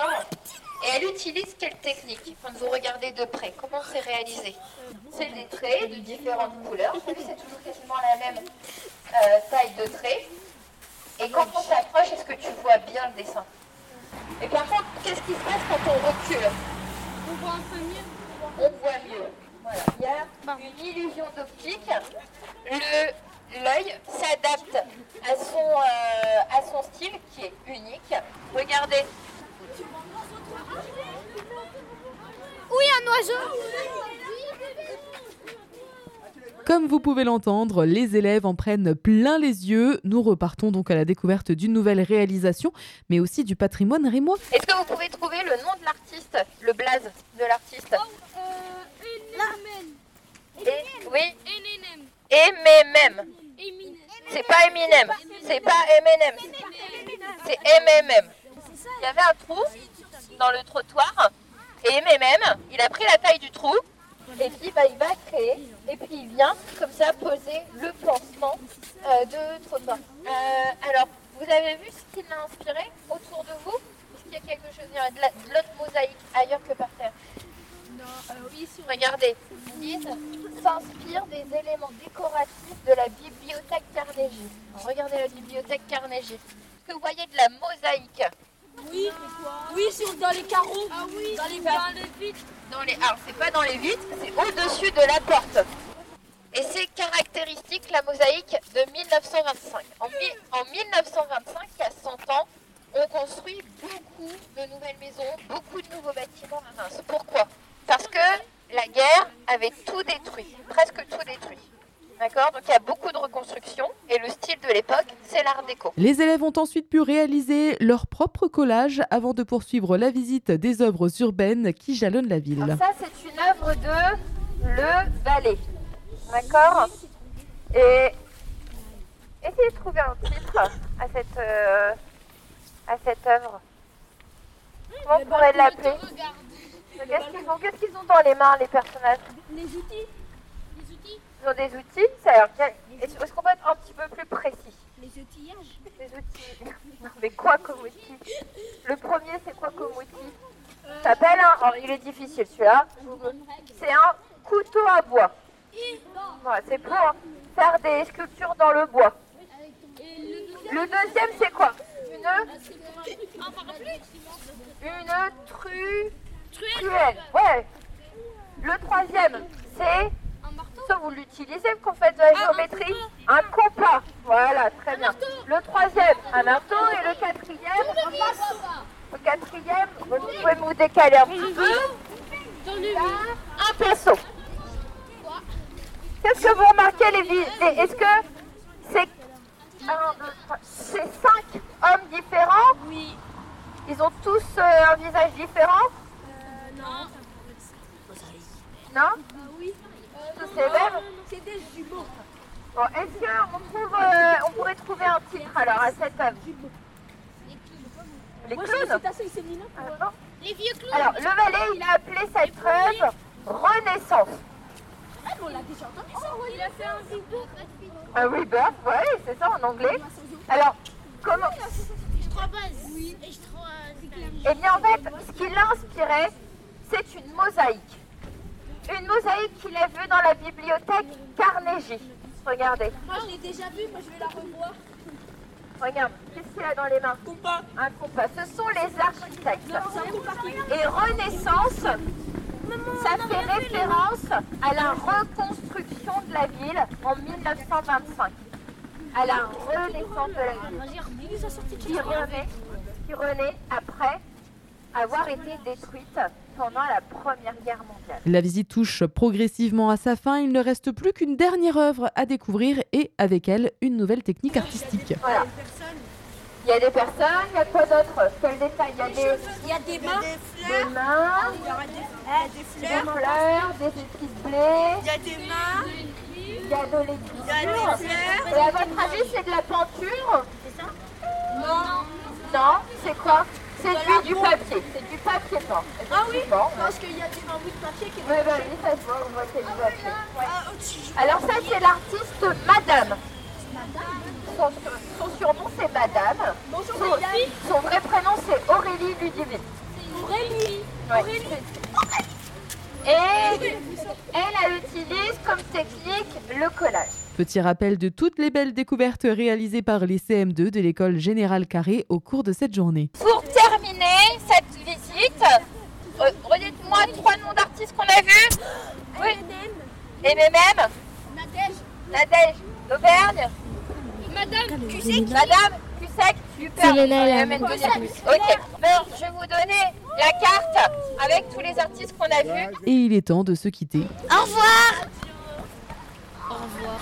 Et elle utilise quelle technique quand vous regardez de près? Comment c'est réalisé? C'est des traits de différentes couleurs. C'est toujours quasiment la même euh, taille de trait. Et quand on s'approche, est-ce que tu vois bien le dessin? Et par contre, qu'est-ce qui se passe quand on recule? On voit un peu mieux. On voit mieux. Voilà. Il y a une illusion d'optique. Le, l'œil s'adapte à son, euh, à son style qui est unique. Regardez. Oui, un oiseau. Comme vous pouvez l'entendre, les élèves en prennent plein les yeux. Nous repartons donc à la découverte d'une nouvelle réalisation, mais aussi du patrimoine rémois. Est-ce que vous pouvez trouver le nom de l'artiste, le blaze de l'artiste? Oh, euh, Et, oui, Eminem. Eminem. Eminem. C'est pas Eminem, c'est pas Eminem, c'est M M M. Il y avait un trou dans le trottoir et Eminem, il a pris la taille du trou et puis bah, il va créer et puis il vient comme ça poser le pansement euh, de trottoir. Euh, alors, vous avez vu ce qui l'a inspiré autour de vous? Est-ce qu'il y a quelque chose, il y a de, la, de l'autre mosaïque ailleurs que par terre? Non, euh, oui, sur Regardez, ils s'inspirent des éléments décoratifs de la bibliothèque Carnegie. Alors, regardez la bibliothèque Carnegie. Est-ce que vous voyez de la mosaïque? Oui, oui, sur dans les carreaux. Ah oui, dans les, dans les vitres. Dans les... Alors, c'est pas dans les vitres, c'est au-dessus de la porte. Et c'est caractéristique, la mosaïque de mille neuf cent vingt-cinq. En, mi- en mille neuf cent vingt-cinq, il y a cent ans, on construit beaucoup de nouvelles maisons, beaucoup de nouveaux bâtiments à Reims. Pourquoi? Parce que la guerre avait tout détruit, presque tout détruit. D'accord? Donc il y a beaucoup de reconstruction et le style de l'époque, c'est l'art déco. Les élèves ont ensuite pu réaliser leur propre collage avant de poursuivre la visite des œuvres urbaines qui jalonnent la ville. Alors ça, c'est une œuvre de Le Ballet. D'accord? Et essayez de trouver un titre à cette, euh, à cette œuvre. Comment on pourrait l'appeler? Qu'est-ce qu'ils ont, qu'est-ce qu'ils ont dans les mains, les personnages? Les outils. Les outils. Ils ont des outils. Ça a l'air bien. Est-ce qu'on peut être un petit peu plus précis? Les outillages. Des outils. Non, mais quoi comme outil? Le premier, c'est quoi comme outil? Ça s'appelle un... Oh, il est difficile celui-là. C'est un couteau à bois. Voilà, c'est pour faire des sculptures dans le bois. Le deuxième, c'est quoi? Une... Une tru... truelle. Ouais. Le troisième, c'est... Ça, vous l'utilisez quand vous faites de la géométrie? Un compas. Voilà, très bien. Le troisième, un marteau. Et le quatrième, le quatrième, vous pouvez vous décaler un petit peu. Un pinceau. Qu'est-ce que vous remarquez les vies? Est-ce que c'est un, deux, trois, c'est cinq hommes différents? Oui. Ils ont tous euh, un visage différent? Euh, non. Non? Oui. Tous les mêmes? C'est des jumeaux. Bon, est-ce qu'on trouve, euh, on pourrait trouver un titre alors à cette œuvre? Les clowns? Ah, non. Les vieux clowns. Alors, Le Ballet, il a appelé cette œuvre Renaissance. Ah, mais on l'a déjà entendu ça. Il a fait un vidéo. Un rebirth, ouais, c'est ça en anglais. Alors, comment? Je crois pas. Oui. Et je crois. Eh bien, en fait, ce qui l'a inspiré, c'est une mosaïque. Une mosaïque qu'il a vue dans la bibliothèque Carnegie. Regardez. Moi, je l'ai déjà vu. Moi, je vais la revoir. Regarde, qu'est-ce qu'il a dans les mains? Compas. Un compas. Ce sont les architectes. Non, c'est un compas qui est. Et Renaissance, ça fait référence à la reconstruction de la ville en mille neuf cent vingt-cinq. À la renaissance de la ville. Qui renaît, qui renaît après avoir été détruite pendant la Première Guerre mondiale. La visite touche progressivement à sa fin. Il ne reste plus qu'une dernière œuvre à découvrir et avec elle, une nouvelle technique artistique. Voilà. Il y a des personnes, il y a quoi d'autre? Quel détail? Il y a des, Il y a des mains. des mains, Il y aura des, des des fleurs. fleurs, des petits blés, Il y a des mains. il y a de l'écriture. Il y a des fleurs. Et à votre avis, c'est de la peinture? C'est ça? Non. Non, c'est quoi? C'est du, du papier. C'est du papier peint. Ah oui, Effectivement. parce qu'il y a des mains de papier qui Oui, bah oui, ça se voit, on voit qu'il y a du papier. Ouais. Ah, au-dessus. Alors ça, c'est l'artiste Madame. Son, son surnom, c'est Madame. Bonjour, Son, mesdames. son vrai prénom, c'est Aurélie Ludivine. Aurélie. Ouais. Et elle, elle utilise comme technique le collage. Petit rappel de toutes les belles découvertes réalisées par les C M deux de l'école Générale Carré au cours de cette journée. Pour terminer cette visite, euh, redites-moi trois noms d'artistes qu'on a vus. Oui. Et même Nadège. Nadège d'Auvergne. Madame Cusec. Madame Cusec. Super. Ok. Alors, je vais vous donner la carte avec tous les artistes qu'on a vus. Et il est temps de se quitter. Au revoir. Au revoir.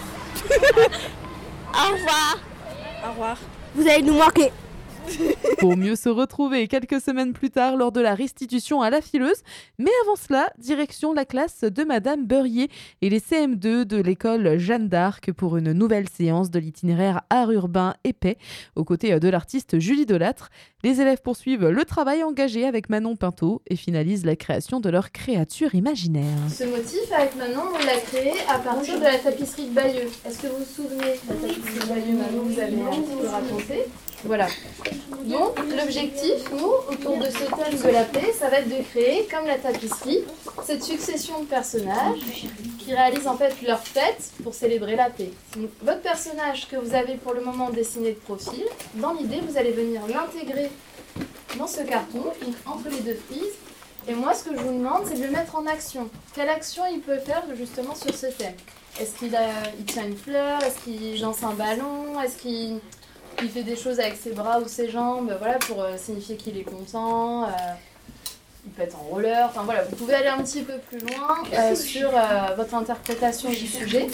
Au revoir. Au revoir. Vous allez nous manquer. Pour mieux se retrouver quelques semaines plus tard lors de la restitution à la fileuse. Mais avant cela, direction la classe de Madame Beurrier et les C M deux de l'école Jeanne d'Arc pour une nouvelle séance de l'itinéraire art urbain et paix aux côtés de l'artiste Julie Delattre. Les élèves poursuivent le travail engagé avec Manon Pinto et finalisent la création de leur créature imaginaire. Ce motif, avec Manon, on l'a créé à partir de la tapisserie de Bayeux. Est-ce que vous vous souvenez de la tapisserie de Bayeux, Manon? Vous avez un petit peu raconté. Voilà. Donc, l'objectif, nous, autour de ce thème de la paix, ça va être de créer, comme la tapisserie, cette succession de personnages qui réalisent en fait leur fête pour célébrer la paix. Donc, votre personnage que vous avez pour le moment dessiné de profil, dans l'idée, vous allez venir l'intégrer dans ce carton, entre les deux frises. Et moi, ce que je vous demande, c'est de le mettre en action. Quelle action il peut faire justement sur ce thème? Est-ce qu'il a, il tient une fleur? Est-ce qu'il lance un ballon? Est-ce qu'il... Il fait des choses avec ses bras ou ses jambes, voilà, pour euh, signifier qu'il est content. Euh, il peut être en roller. Enfin voilà, vous pouvez aller un petit peu plus loin euh, sur euh, votre interprétation du sujet.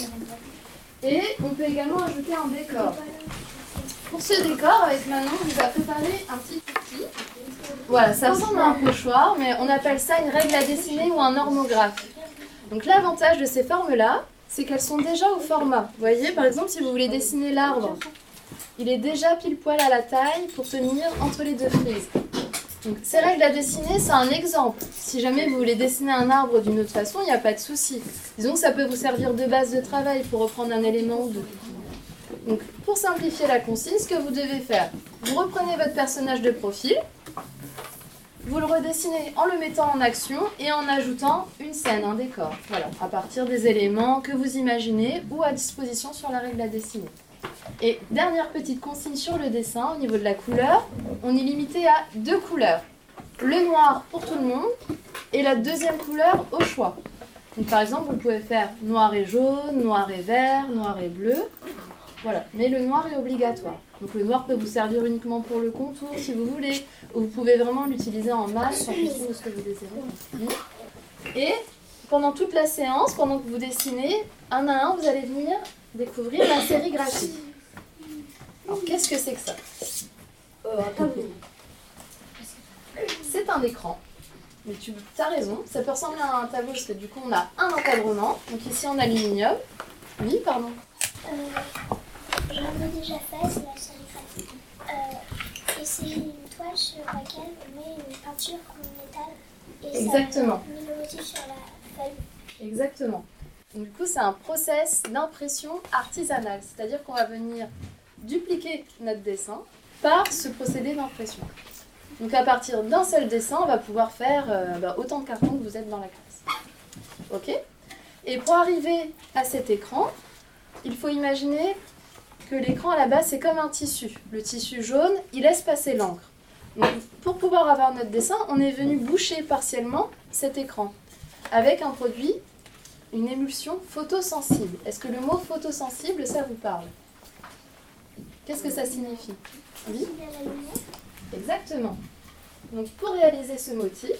Et on peut également ajouter un décor. Pour ce décor, avec Manon, on vous a préparé un petit outil. Voilà, ça ressemble à un pochoir, mais on appelle ça une règle à dessiner ou un normographe. Donc l'avantage de ces formes-là, c'est qu'elles sont déjà au format. Vous voyez, par exemple, si vous voulez dessiner l'arbre, il est déjà pile poil à la taille pour tenir entre les deux frises. Donc, ces règles à dessiner, c'est un exemple. Si jamais vous voulez dessiner un arbre d'une autre façon, il n'y a pas de souci. Disons que ça peut vous servir de base de travail pour reprendre un élément ou deux. Donc, pour simplifier la consigne, ce que vous devez faire, vous reprenez votre personnage de profil, vous le redessinez en le mettant en action et en ajoutant une scène, un décor. Voilà, à partir des éléments que vous imaginez ou à disposition sur la règle à dessiner. Et dernière petite consigne sur le dessin, au niveau de la couleur, on est limité à deux couleurs. Le noir pour tout le monde et la deuxième couleur au choix. Donc par exemple, vous pouvez faire noir et jaune, noir et vert, noir et bleu. Voilà, mais le noir est obligatoire. Donc le noir peut vous servir uniquement pour le contour si vous voulez, ou vous pouvez vraiment l'utiliser en masse en fonction de ce que vous désirez. Et pendant toute la séance, pendant que vous dessinez, un à un, vous allez venir découvrir la sérigraphie. Alors qu'est-ce que c'est que ça? C'est un écran. Mais tu as raison, ça peut ressembler à un tableau parce que du coup on a un encadrement. Donc ici en aluminium. Oui, pardon. Euh, J'en ai déjà fait, c'est la sérigraphie. Euh, et c'est une toile sur laquelle on met une peinture en métal. Et Exactement. Ça met le motif sur la feuille. Exactement. Donc, du coup, c'est un process d'impression artisanale. C'est-à-dire qu'on va venir dupliquer notre dessin par ce procédé d'impression. Donc à partir d'un seul dessin, on va pouvoir faire euh, bah, autant de cartons que vous êtes dans la classe. Ok ? Et pour arriver à cet écran, il faut imaginer que l'écran à la base c'est comme un tissu. Le tissu jaune, il laisse passer l'encre. Donc pour pouvoir avoir notre dessin, on est venu boucher partiellement cet écran avec un produit, une émulsion photosensible. Est-ce que le mot photosensible, ça vous parle ? Qu'est-ce que ça signifie ? Oui ? Exactement. Donc pour réaliser ce motif,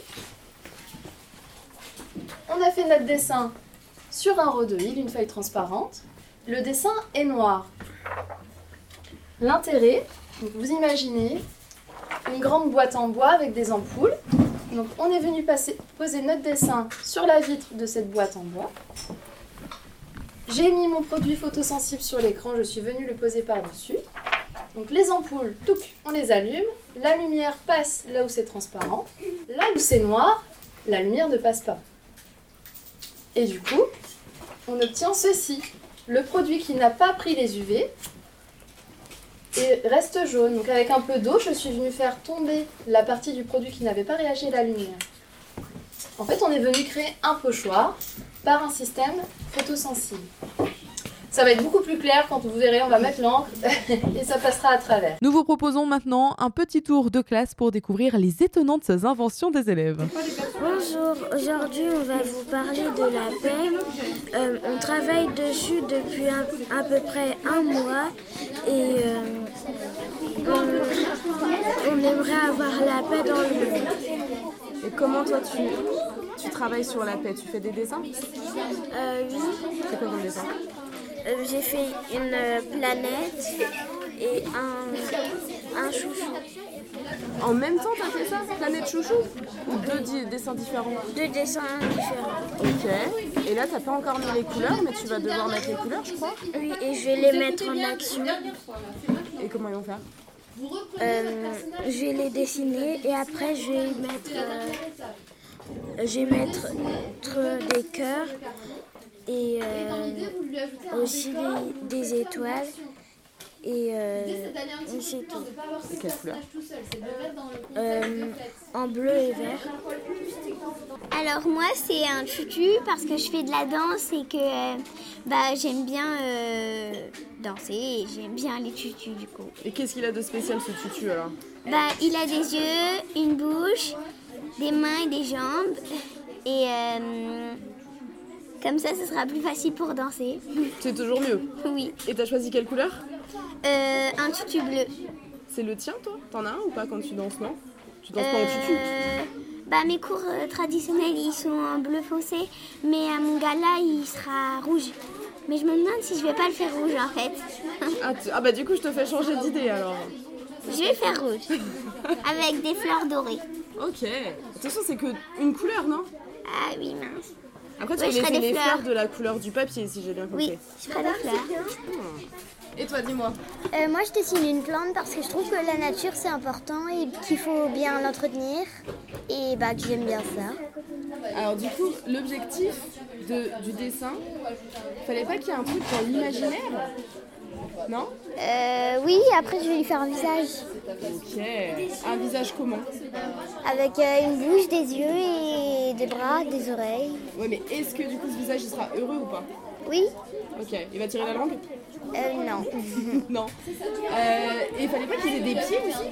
on a fait notre dessin sur un rhodoïde, une feuille transparente. Le dessin est noir. L'intérêt, Donc vous imaginez une grande boîte en bois avec des ampoules. Donc on est venu passer, poser notre dessin sur la vitre de cette boîte en bois. J'ai mis mon produit photosensible sur l'écran, je suis venue le poser par-dessus. Donc les ampoules, touc, on les allume, la lumière passe là où c'est transparent, là où c'est noir, la lumière ne passe pas. Et du coup, on obtient ceci, le produit qui n'a pas pris les U V et reste jaune. Donc avec un peu d'eau, je suis venue faire tomber la partie du produit qui n'avait pas réagi à la lumière. En fait, on est venu créer un pochoir par un système photosensible. Ça va être beaucoup plus clair quand vous verrez, on va mettre l'encre et ça passera à travers. Nous vous proposons maintenant un petit tour de classe pour découvrir les étonnantes inventions des élèves. Bonjour, aujourd'hui on va vous parler de la paix. Euh, on travaille dessus depuis un, à peu près un mois et euh, on, on aimerait avoir la paix dans le monde. Et comment toi tu, tu travailles sur la paix? Tu fais des dessins? Euh, oui. C'est quoi comme dessin? Euh, j'ai fait une euh, planète et un, un chouchou. En même temps t'as fait ça? Planète chouchou? Ou deux di- dessins différents? Deux dessins différents. Ok. Et là t'as pas encore mis les couleurs, mais tu vas devoir mettre les couleurs je crois? Oui, et je vais les mettre en action. Et comment ils vont faire? Euh, je vais les dessiner et après je vais mettre, euh, je vais mettre des cœurs et euh, aussi des, des étoiles et, euh, et c'est tout. Et quelle couleur? Euh, en bleu et vert. Alors moi c'est un tutu parce que je fais de la danse et que euh, bah, j'aime bien euh, danser et j'aime bien les tutus du coup. Et qu'est-ce qu'il a de spécial ce tutu alors? Bah, il a des yeux, une bouche, des mains et des jambes et euh, comme ça ce sera plus facile pour danser. C'est toujours mieux. Oui. Et t'as choisi quelle couleur? Euh, un tutu bleu. C'est le tien toi? T'en as un ou pas quand tu danses, non? Tu danses pas en tutu? Euh, bah, mes cours euh, traditionnels ils sont en bleu foncé, mais à mon gala il sera rouge. Mais je me demande si je vais pas le faire rouge en fait. Ah, tu- ah bah du coup je te fais changer d'idée alors. Je vais faire rouge avec des fleurs dorées. Ok. Attention c'est que une couleur, non? Ah oui, mince. Après tu Ouais, peux je ferai laisser des les fleurs. fleurs de la couleur du papier si j'ai bien compris. Oui, je ferai des fleurs. Et toi dis-moi? Euh, moi, je dessine une plante parce que je trouve que la nature, c'est important et qu'il faut bien l'entretenir. Et bah, que j'aime bien ça. Alors du coup, l'objectif de, du dessin, fallait pas qu'il y ait un truc dans l'imaginaire? Non? Euh, oui, après, je vais lui faire un visage. Ok. Un visage comment? Avec euh, une bouche, des yeux et des bras, des oreilles. Ouais, mais est-ce que du coup ce visage il sera heureux ou pas? Oui? Ok. Il va tirer la langue? Euh, non. Non. Euh, et il fallait pas qu'il ait des pieds aussi?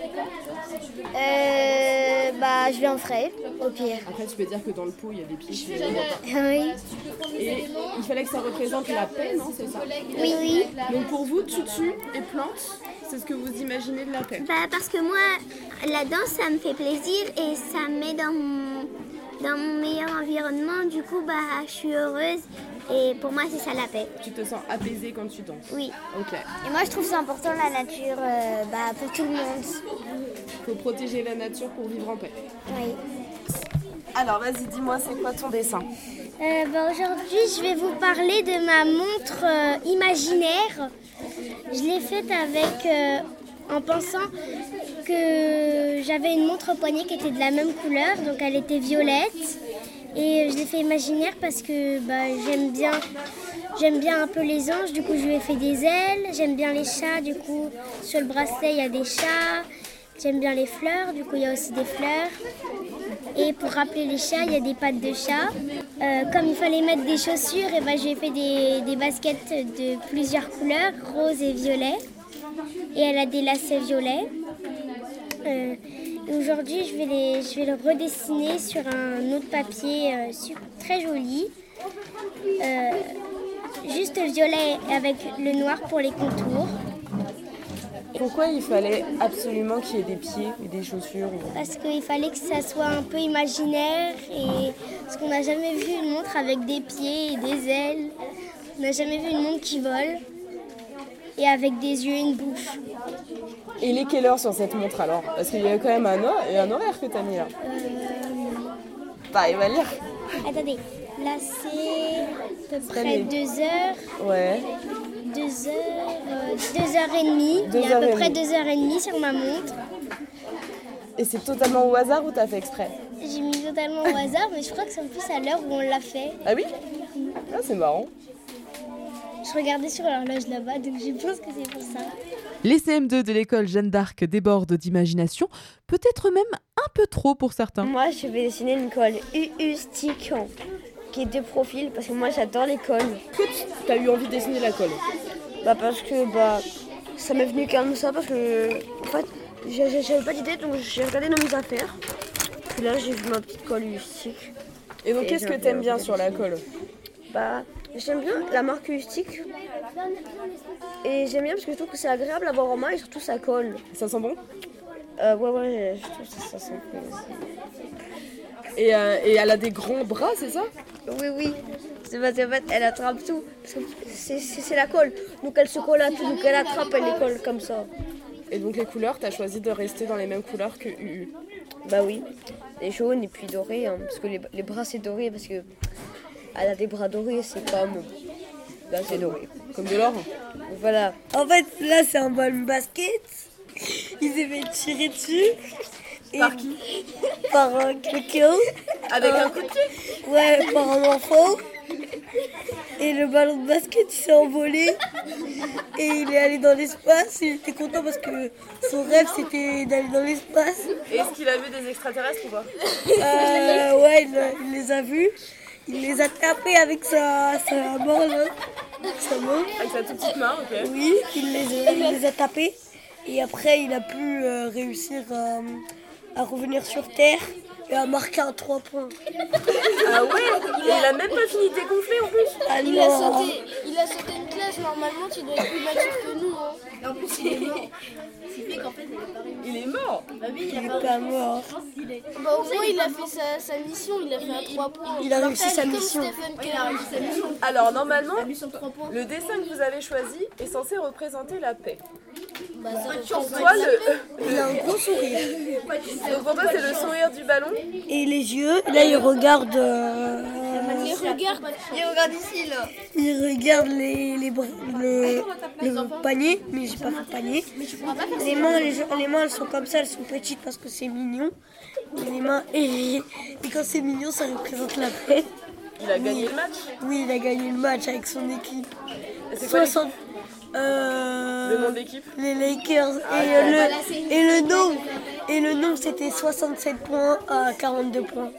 Euh, bah, je lui en ferai, au pire. Après tu peux dire que dans le pot il y a des pieds. Je sais Oui. Et il fallait que ça représente la paix, non? C'est ça? Oui, oui. Donc pour vous, tutu et plantes, c'est ce que vous imaginez de la paix? Bah, parce que moi, la danse, ça me fait plaisir et ça me met dans mon, dans mon meilleur environnement. Du coup, bah, je suis heureuse et pour moi, c'est ça la paix. Tu te sens apaisée quand tu danses? Oui. Ok. Et moi, je trouve ça important, la nature, euh, bah, pour tout le monde. Faut protéger la nature pour vivre en paix. Oui. Alors vas-y, dis-moi, c'est quoi ton dessin? Euh, bah, aujourd'hui, je vais vous parler de ma montre euh, imaginaire. Je l'ai faite avec, euh, en pensant que j'avais une montre au poignet qui était de la même couleur, donc elle était violette. Et je l'ai fait imaginaire parce que bah, j'aime bien, j'aime bien un peu les anges, du coup je lui ai fait des ailes. J'aime bien les chats, du coup sur le bracelet il y a des chats. J'aime bien les fleurs, du coup il y a aussi des fleurs. Et pour rappeler les chats, il y a des pattes de chat. Euh, comme il fallait mettre des chaussures, et ben, j'ai fait des, des baskets de plusieurs couleurs, rose et violet. Et elle a des lacets violets. Euh, et aujourd'hui, je vais, les, je vais le redessiner sur un autre papier euh, sur- très joli. Euh, juste violet avec le noir pour les contours. Pourquoi il fallait absolument qu'il y ait des pieds et des chaussures? Parce qu'il fallait que ça soit un peu imaginaire et parce qu'on n'a jamais vu une montre avec des pieds et des ailes. On n'a jamais vu une montre qui vole et avec des yeux et une bouche. Et il est quelle heure sur cette montre alors? Parce qu'il y a quand même un, or- un horaire que t'as mis là. Euh... T'arrives à lire? Attendez, là c'est à peu près les- deux heures. Ouais. Deux heures, euh, deux heures et demie. Deux Il y a à heures peu et près demie. deux heures et demie sur ma montre. Et c'est totalement au hasard ou t'as fait exprès? J'ai mis totalement au hasard, mais je crois que c'est en plus à l'heure où on l'a fait. Ah oui? Ah, c'est marrant. Je regardais sur l'horloge là-bas, donc je pense que c'est pour ça. Les C M deux de l'école Jeanne d'Arc débordent d'imagination, peut-être même un peu trop pour certains. Moi, je vais dessiner une colle U U stick qui est de profil parce que moi, j'adore les colles. T'as eu envie de dessiner la colle? Bah parce que bah ça m'est venu comme ça parce que en fait j'ai- j'avais pas d'idée donc j'ai regardé dans mes affaires. Puis là j'ai vu ma petite colle U stick. Et donc Et qu'est-ce que j'ai t'aimes envie bien de sur la colle? Bah j'aime bien la marque U stick. Et j'aime bien parce que je trouve que c'est agréable à avoir en main et surtout ça colle. Ça sent bon? euh, Ouais ouais je trouve que ça, ça sent bon. Et, euh, et elle a des grands bras, c'est ça? Oui oui. C'est parce qu'en fait elle attrape tout. Parce que c'est, c'est, c'est la colle. Donc elle se colle à tout. Donc elle attrape, elle les colle comme ça. Et donc les couleurs, t'as choisi de rester dans les mêmes couleurs que U U? Bah oui, les jaunes et puis dorés, hein, parce que les, les bras c'est doré, parce que elle a des bras dorés, c'est comme... Là c'est doré. Comme de l'or? Voilà. En fait, là c'est un ballon basket, il s'est fait tirer dessus. Par qui? Par un quelqu'un. Avec Euh, un coup de pied? Ouais, par un enfant. Et le ballon de basket il s'est envolé et il est allé dans l'espace. Il était content parce que son rêve c'était d'aller dans l'espace. Et est-ce qu'il a vu des extraterrestres ou pas? Euh, ouais, il, a- il les a vus. Il les a tapés avec sa, sa main là. Sa main. Avec sa toute petite main, ok. Oui, il les, a, il les a tapés. Et après, il a pu euh, réussir euh, à revenir sur Terre et à marquer un trois points. Ah ouais? Et il a même pas fini de dégonfler en plus? Ah Il a, non. sauté, il a sauté une classe, normalement tu dois être plus mature que nous. Hein. Et en plus, il est mort. Ce qui fait qu'en fait, elle est pas réussie. Il est mort? Bah oui, Il il est a pas mort. Bah, au moins il a fait sa, sa mission, il a fait un trois points. Il a réussi sa Comme mission. Stephen Il a réussi sa mission. Alors normalement, La mission de trois points. le dessin que vous avez choisi est censé représenter la paix. Bah, ça Pour toi, le... Il a un gros sourire. Donc pour toi, c'est le sourire du ballon? Et les yeux, là il regarde... euh, il regarde. il regarde ici là. Il regarde les, les, bras- le, le panier, mais j'ai pas fait de panier. Les mains, les, les mains elles sont comme ça, elles sont petites parce que c'est mignon. Et les mains, et, et quand c'est mignon, ça représente la paix. Il a gagné le match? Oui, il a gagné le match avec son équipe. C'est quoi les- soixante euh, le nom de l'équipe? Les Lakers. Ah, et, ok. euh, le, et le nom, et le nom c'était soixante-sept points à quarante-deux points.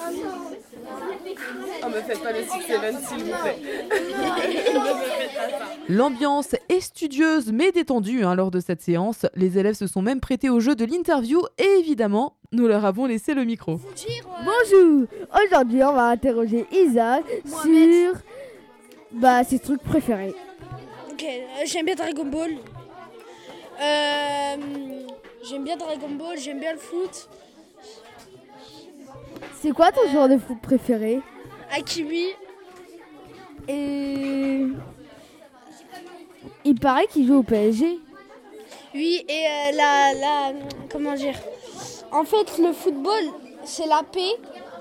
Oh, me faites pas le six seven s'il vous plaît. Ne me faites pas ça. L'ambiance est studieuse mais détendue hein, lors de cette séance. Les élèves se sont même prêtés au jeu de l'interview et évidemment, nous leur avons laissé le micro. Bonjour, aujourd'hui on va interroger Isaac sur bah, ses trucs préférés. Ok, euh, j'aime bien Dragon Ball. Euh, j'aime bien Dragon Ball, j'aime bien le foot. C'est quoi ton joueur de foot préféré? Hakimi. Et il paraît qu'il joue au P S G. Oui, et euh, la, la. Comment dire? En fait, le football, c'est la paix.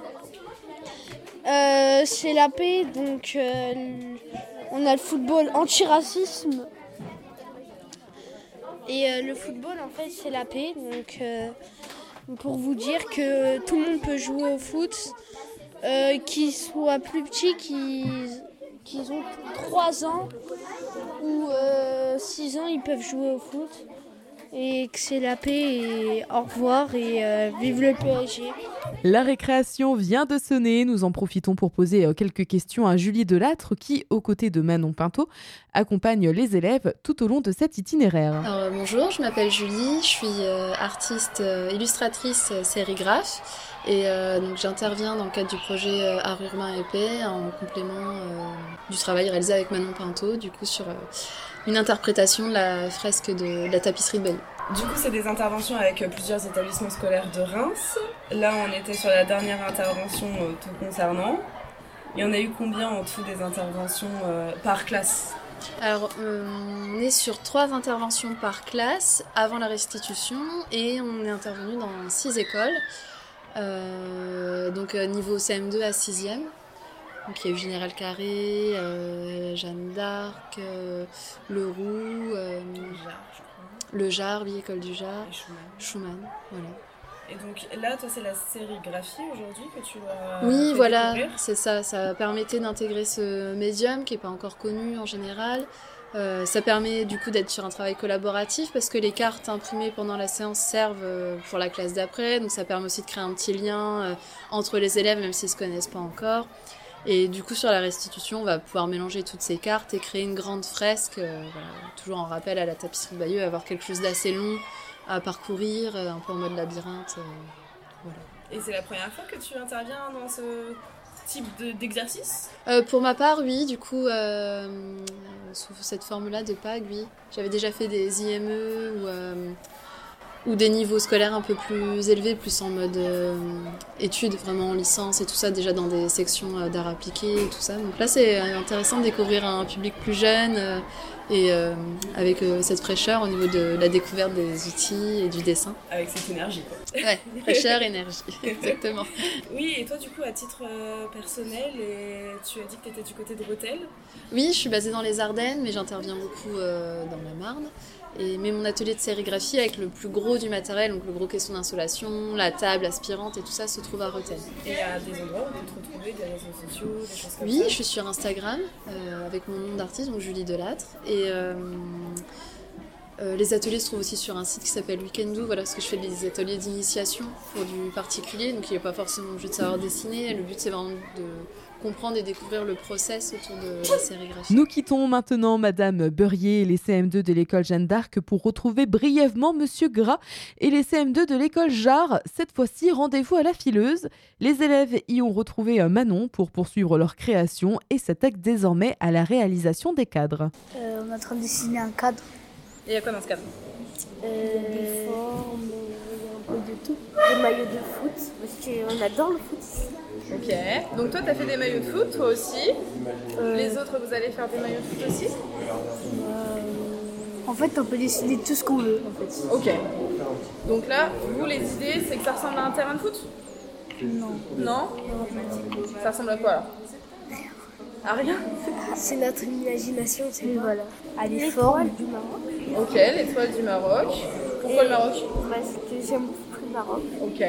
Euh, c'est la paix, donc euh, on a le football anti-racisme. Et euh, le football, en fait, c'est la paix. Donc, euh, pour vous dire que tout le monde peut jouer au foot, euh, qu'ils soient plus petits, qu'ils, qu'ils ont trois ans ou euh, six ans, ils peuvent jouer au foot. Et que c'est la paix et au revoir et euh, vive le P S G. La récréation vient de sonner. Nous en profitons pour poser euh, quelques questions à Julie Delattre qui, aux côtés de Manon Pinto, accompagne les élèves tout au long de cet itinéraire. Alors, euh, bonjour, je m'appelle Julie, je suis euh, artiste, euh, illustratrice, euh, sérigraphe et euh, donc j'interviens dans le cadre du projet euh, Art urbain épais en complément euh, du travail réalisé avec Manon Pinto, du coup sur euh, une interprétation de la fresque de, de la tapisserie de Bayeux. Du coup, c'est des interventions avec plusieurs établissements scolaires de Reims. Là, on était sur la dernière intervention euh, tout concernant. Il y en a eu combien en tout des interventions euh, par classe? Alors, euh, on est sur trois interventions par classe avant la restitution et on est intervenu dans six écoles. Euh, donc, euh, niveau C M deux à sixième. Donc, il y a eu Général Carré, euh, Jeanne d'Arc, euh, Leroux, euh, Le Jard, oui, École du Jard, Schumann. Schumann, voilà. Et donc là, toi, c'est la sérigraphie aujourd'hui que tu as Oui, fait voilà, découvrir. c'est ça. Ça permettait d'intégrer ce médium qui n'est pas encore connu en général. Euh, ça permet du coup d'être sur un travail collaboratif parce que les cartes imprimées pendant la séance servent euh, pour la classe d'après. Donc ça permet aussi de créer un petit lien euh, entre les élèves, même s'ils ne se connaissent pas encore. Et du coup, sur la restitution, on va pouvoir mélanger toutes ces cartes et créer une grande fresque, euh, voilà, toujours en rappel à la tapisserie de Bayeux, avoir quelque chose d'assez long à parcourir, un peu en mode labyrinthe. Euh, voilà. Et c'est la première fois que tu interviens dans ce type de, d'exercice ? euh, Pour ma part, oui, du coup, euh, sous cette forme-là de P A G, oui. J'avais déjà fait des I M E ou, euh, ou des niveaux scolaires un peu plus élevés, plus en mode euh, études, vraiment en licence et tout ça, déjà dans des sections d'art appliqué et tout ça. Donc là, c'est intéressant de découvrir un public plus jeune euh, et euh, avec euh, cette fraîcheur au niveau de la découverte des outils et du dessin. Avec cette énergie, quoi. Ouais, fraîcheur, énergie, exactement. Oui, et toi, du coup, à titre euh, personnel, et tu as dit que tu étais du côté de Rethel ? Oui, je suis basée dans les Ardennes, mais j'interviens beaucoup euh, dans la Marne. Et, mais mon atelier de sérigraphie avec le plus gros du matériel, donc le gros caisson d'insolation, la table aspirante et tout ça se trouve à Rethel. Et il y a des endroits où on peut te retrouver, des réseaux sociaux, des choses comme oui, ça ? Oui, je suis sur Instagram euh, avec mon nom d'artiste, donc Julie Delattre. Et euh, euh, les ateliers se trouvent aussi sur un site qui s'appelle Weekendoo, voilà, parce que je fais des ateliers d'initiation pour du particulier, donc il n'y a pas forcément obligé de savoir dessiner. Le but, c'est vraiment de comprendre et découvrir le process autour de la sérigraphie. Nous quittons maintenant Madame Beurrier et les C M deux de l'école Jeanne d'Arc pour retrouver brièvement Monsieur Gras et les C M deux de l'école Jard. Cette fois-ci, rendez-vous à la fileuse. Les élèves y ont retrouvé Manon pour poursuivre leur création et s'attaquent désormais à la réalisation des cadres. Euh, on est en train de dessiner un cadre. Et il y a quoi dans ce cadre ? euh, Des formes, un peu de tout. Des maillots de foot, parce qu'on adore le foot ici. Ok, donc toi t'as fait des maillots de foot, toi aussi. Euh... Les autres, vous allez faire des maillots de foot aussi ? euh... En fait, on peut dessiner tout ce qu'on veut. En fait. Ok. Donc là, vous, les idées, c'est que ça ressemble à un terrain de foot ? Non. Non ? Ça ressemble à quoi alors ? À rien ? C'est notre imagination, c'est oui, voilà. À des formes du Maroc. Ok, l'étoile du Maroc. Pourquoi Et... le Maroc ? Parce que j'aime beaucoup le Maroc. Ok.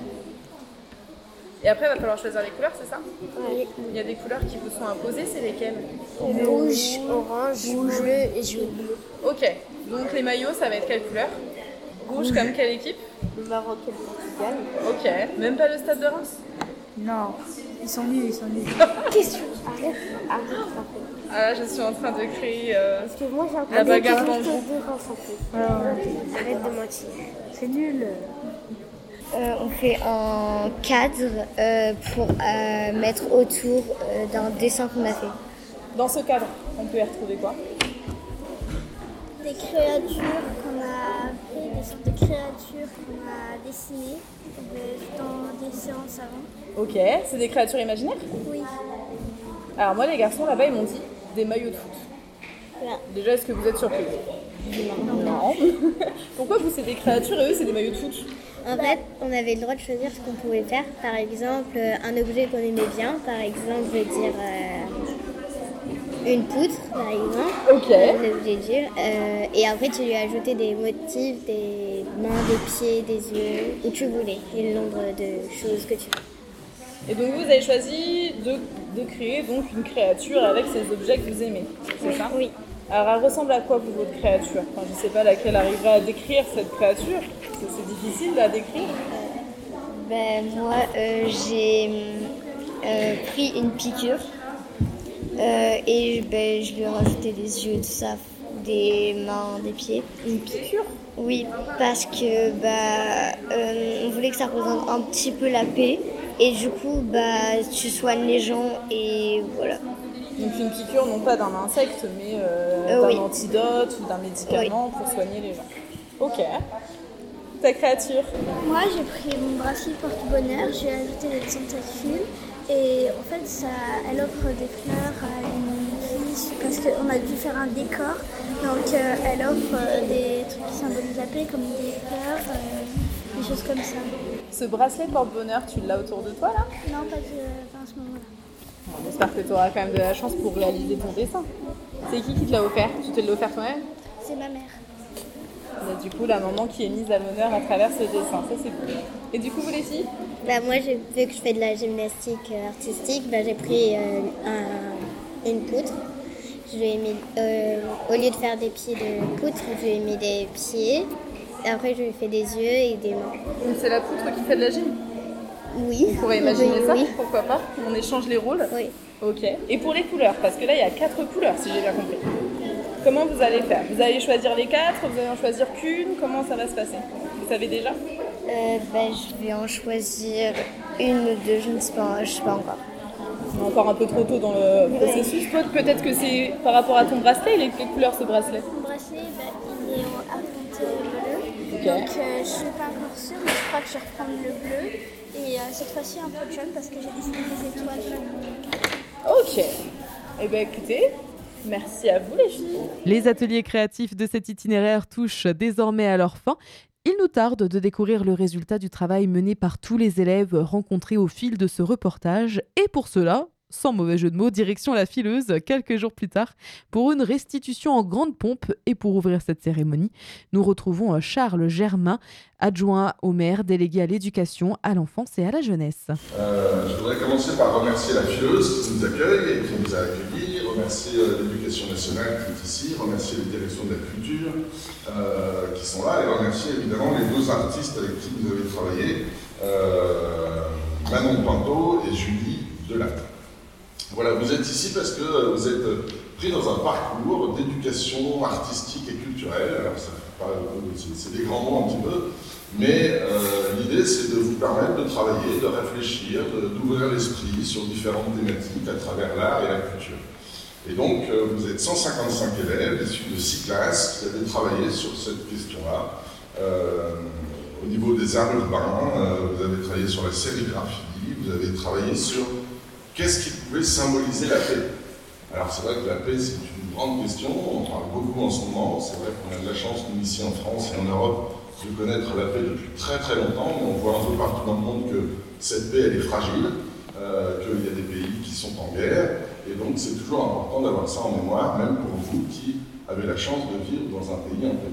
Et après, il va falloir choisir les couleurs, c'est ça ? Oui. Il y a des couleurs qui vous sont imposées, c'est lesquelles ? Rouge, orange, rouge, bleu et jaune. Ok, donc les maillots, ça va être quelle couleur ? Rouge, rouge comme quelle équipe ? Le Maroc et le Portugal. Ok, même pas le Stade de Reims ? Non, ils sont nuls, ils sont nuls. Question, arrête, arrête. Ah là, je suis en train de créer euh, Parce que moi, j'ai un la bagarre dans le de Reims en fait. Arrête de mentir. C'est nul. Euh, on fait un cadre euh, pour euh, mettre autour euh, d'un dessin qu'on a fait. Dans ce cadre, on peut y retrouver quoi ? Des créatures qu'on a fait, des sortes de créatures qu'on a dessinées dans des séances avant. Ok, c'est des créatures imaginaires ? Oui. Alors moi, les garçons, là-bas, ils m'ont dit des maillots de foot. Voilà. Déjà, est-ce que vous êtes surpris ? Non. Non. Pourquoi vous, c'est des créatures et eux, c'est des maillots de foot ? En fait, on avait le droit de choisir ce qu'on pouvait faire. Par exemple, un objet qu'on aimait bien. Par exemple, je veux dire euh, une poutre, par exemple. Ok. Un objet dur. Euh, et après, tu lui as ajouté des motifs, des mains, des pieds, des yeux, où tu voulais. Et le nombre de choses que tu veux. Et donc, vous avez choisi de, de créer donc une créature avec ces objets que vous aimez. C'est oui. ça ? Oui. Alors, elle ressemble à quoi, vous, votre créature ? Enfin, je ne sais pas laquelle arrivera à décrire cette créature. C'est difficile à décrire. euh, ben, Moi, euh, j'ai euh, pris une piqûre euh, et ben, je lui ai rajouté des yeux, tout ça, des mains, des pieds. Une piqûre ? Oui, parce que bah, euh, on voulait que ça représente un petit peu la paix et du coup, bah, tu soignes les gens et voilà. Donc une piqûre, non pas d'un insecte, mais euh, euh, d'un oui. antidote ou d'un médicament oui. pour soigner les gens. Ok. ta créature? Moi, j'ai pris mon bracelet porte-bonheur, j'ai ajouté des tentacules et en fait, ça, elle offre des fleurs à une fille parce qu'on a dû faire un décor. Donc, euh, elle offre euh, des trucs qui symbolisent la paix, comme des fleurs, euh, des choses comme ça. Ce bracelet porte-bonheur, tu l'as autour de toi là? Non, pas de, pas à ce moment-là. On espère que tu auras quand même de la chance pour réaliser ton dessin. C'est qui qui te l'a offert? Tu te l'as offert toi-même? C'est ma mère. Et du coup, la maman qui est mise à l'honneur à travers ce dessin, ça c'est cool. Et du coup, vous les filles? Bah, moi, j'ai, vu que je fais de la gymnastique euh, artistique, bah, j'ai pris euh, un, une poutre. Je lui ai mis, euh, au lieu de faire des pieds de poutre, je lui ai mis des pieds. Et après, je lui ai fait des yeux et des mains. Donc c'est la poutre qui fait de la gym? Oui. On pourrait imaginer oui, ça, oui. Pourquoi pas? On échange les rôles? Oui. Ok. Et pour les couleurs, parce que là, il y a quatre couleurs, si j'ai bien compris. Comment vous allez faire? Vous allez choisir les quatre? Vous allez en choisir qu'une? Comment ça va se passer? Vous savez déjà? euh, bah, Je vais en choisir une ou deux, je ne sais pas, je sais pas encore. On est encore un peu trop tôt dans le processus. Toi, peut-être que c'est par rapport à ton bracelet. Il est de quelle couleur ce bracelet? Mon bracelet, bah, il est en argent bleu. Okay. Donc euh, je ne suis pas encore sûre, mais je crois que je vais reprendre le bleu. Et euh, cette fois-ci un peu de jaune parce que j'ai dessiné des étoiles. Ok. Eh bien écoutez, merci à vous les filles. Les ateliers créatifs de cet itinéraire touchent désormais à leur fin. Il nous tarde de découvrir le résultat du travail mené par tous les élèves rencontrés au fil de ce reportage. Et pour cela, sans mauvais jeu de mots, direction la Fileuse quelques jours plus tard pour une restitution en grande pompe. Et pour ouvrir cette cérémonie, nous retrouvons Charles Germain, adjoint au maire, délégué à l'éducation, à l'enfance et à la jeunesse. Euh, je voudrais commencer par remercier la Fileuse qui nous accueille et qui nous a accueillis, remercier euh, l'éducation nationale qui est ici, remercier les directions de la culture euh, qui sont là et remercier évidemment les deux artistes avec qui vous avez travaillé, euh, Manon Pinto et Julie Delatte. Voilà, vous êtes ici parce que vous êtes pris dans un parcours d'éducation artistique et culturelle. Alors, ça fait pas, c'est des grands mots un petit peu, mais euh, l'idée c'est de vous permettre de travailler, de réfléchir, de, d'ouvrir l'esprit sur différentes thématiques à travers l'art et la culture. Et donc, euh, vous êtes cent cinquante-cinq élèves issus de six classes qui avaient travaillé sur cette question-là. Euh, au niveau des arts urbains, euh, vous avez travaillé sur la sérigraphie, vous avez travaillé sur qu'est-ce qui pouvait symboliser la paix. Alors c'est vrai que la paix c'est une grande question, on parle beaucoup en ce moment, c'est vrai qu'on a de la chance, nous ici en France et en Europe, de connaître la paix depuis très très longtemps, mais on voit un peu partout dans le monde que cette paix elle est fragile, euh, qu'il y a des pays qui sont en guerre, et donc c'est toujours important d'avoir ça en mémoire, même pour vous qui avez la chance de vivre dans un pays en paix.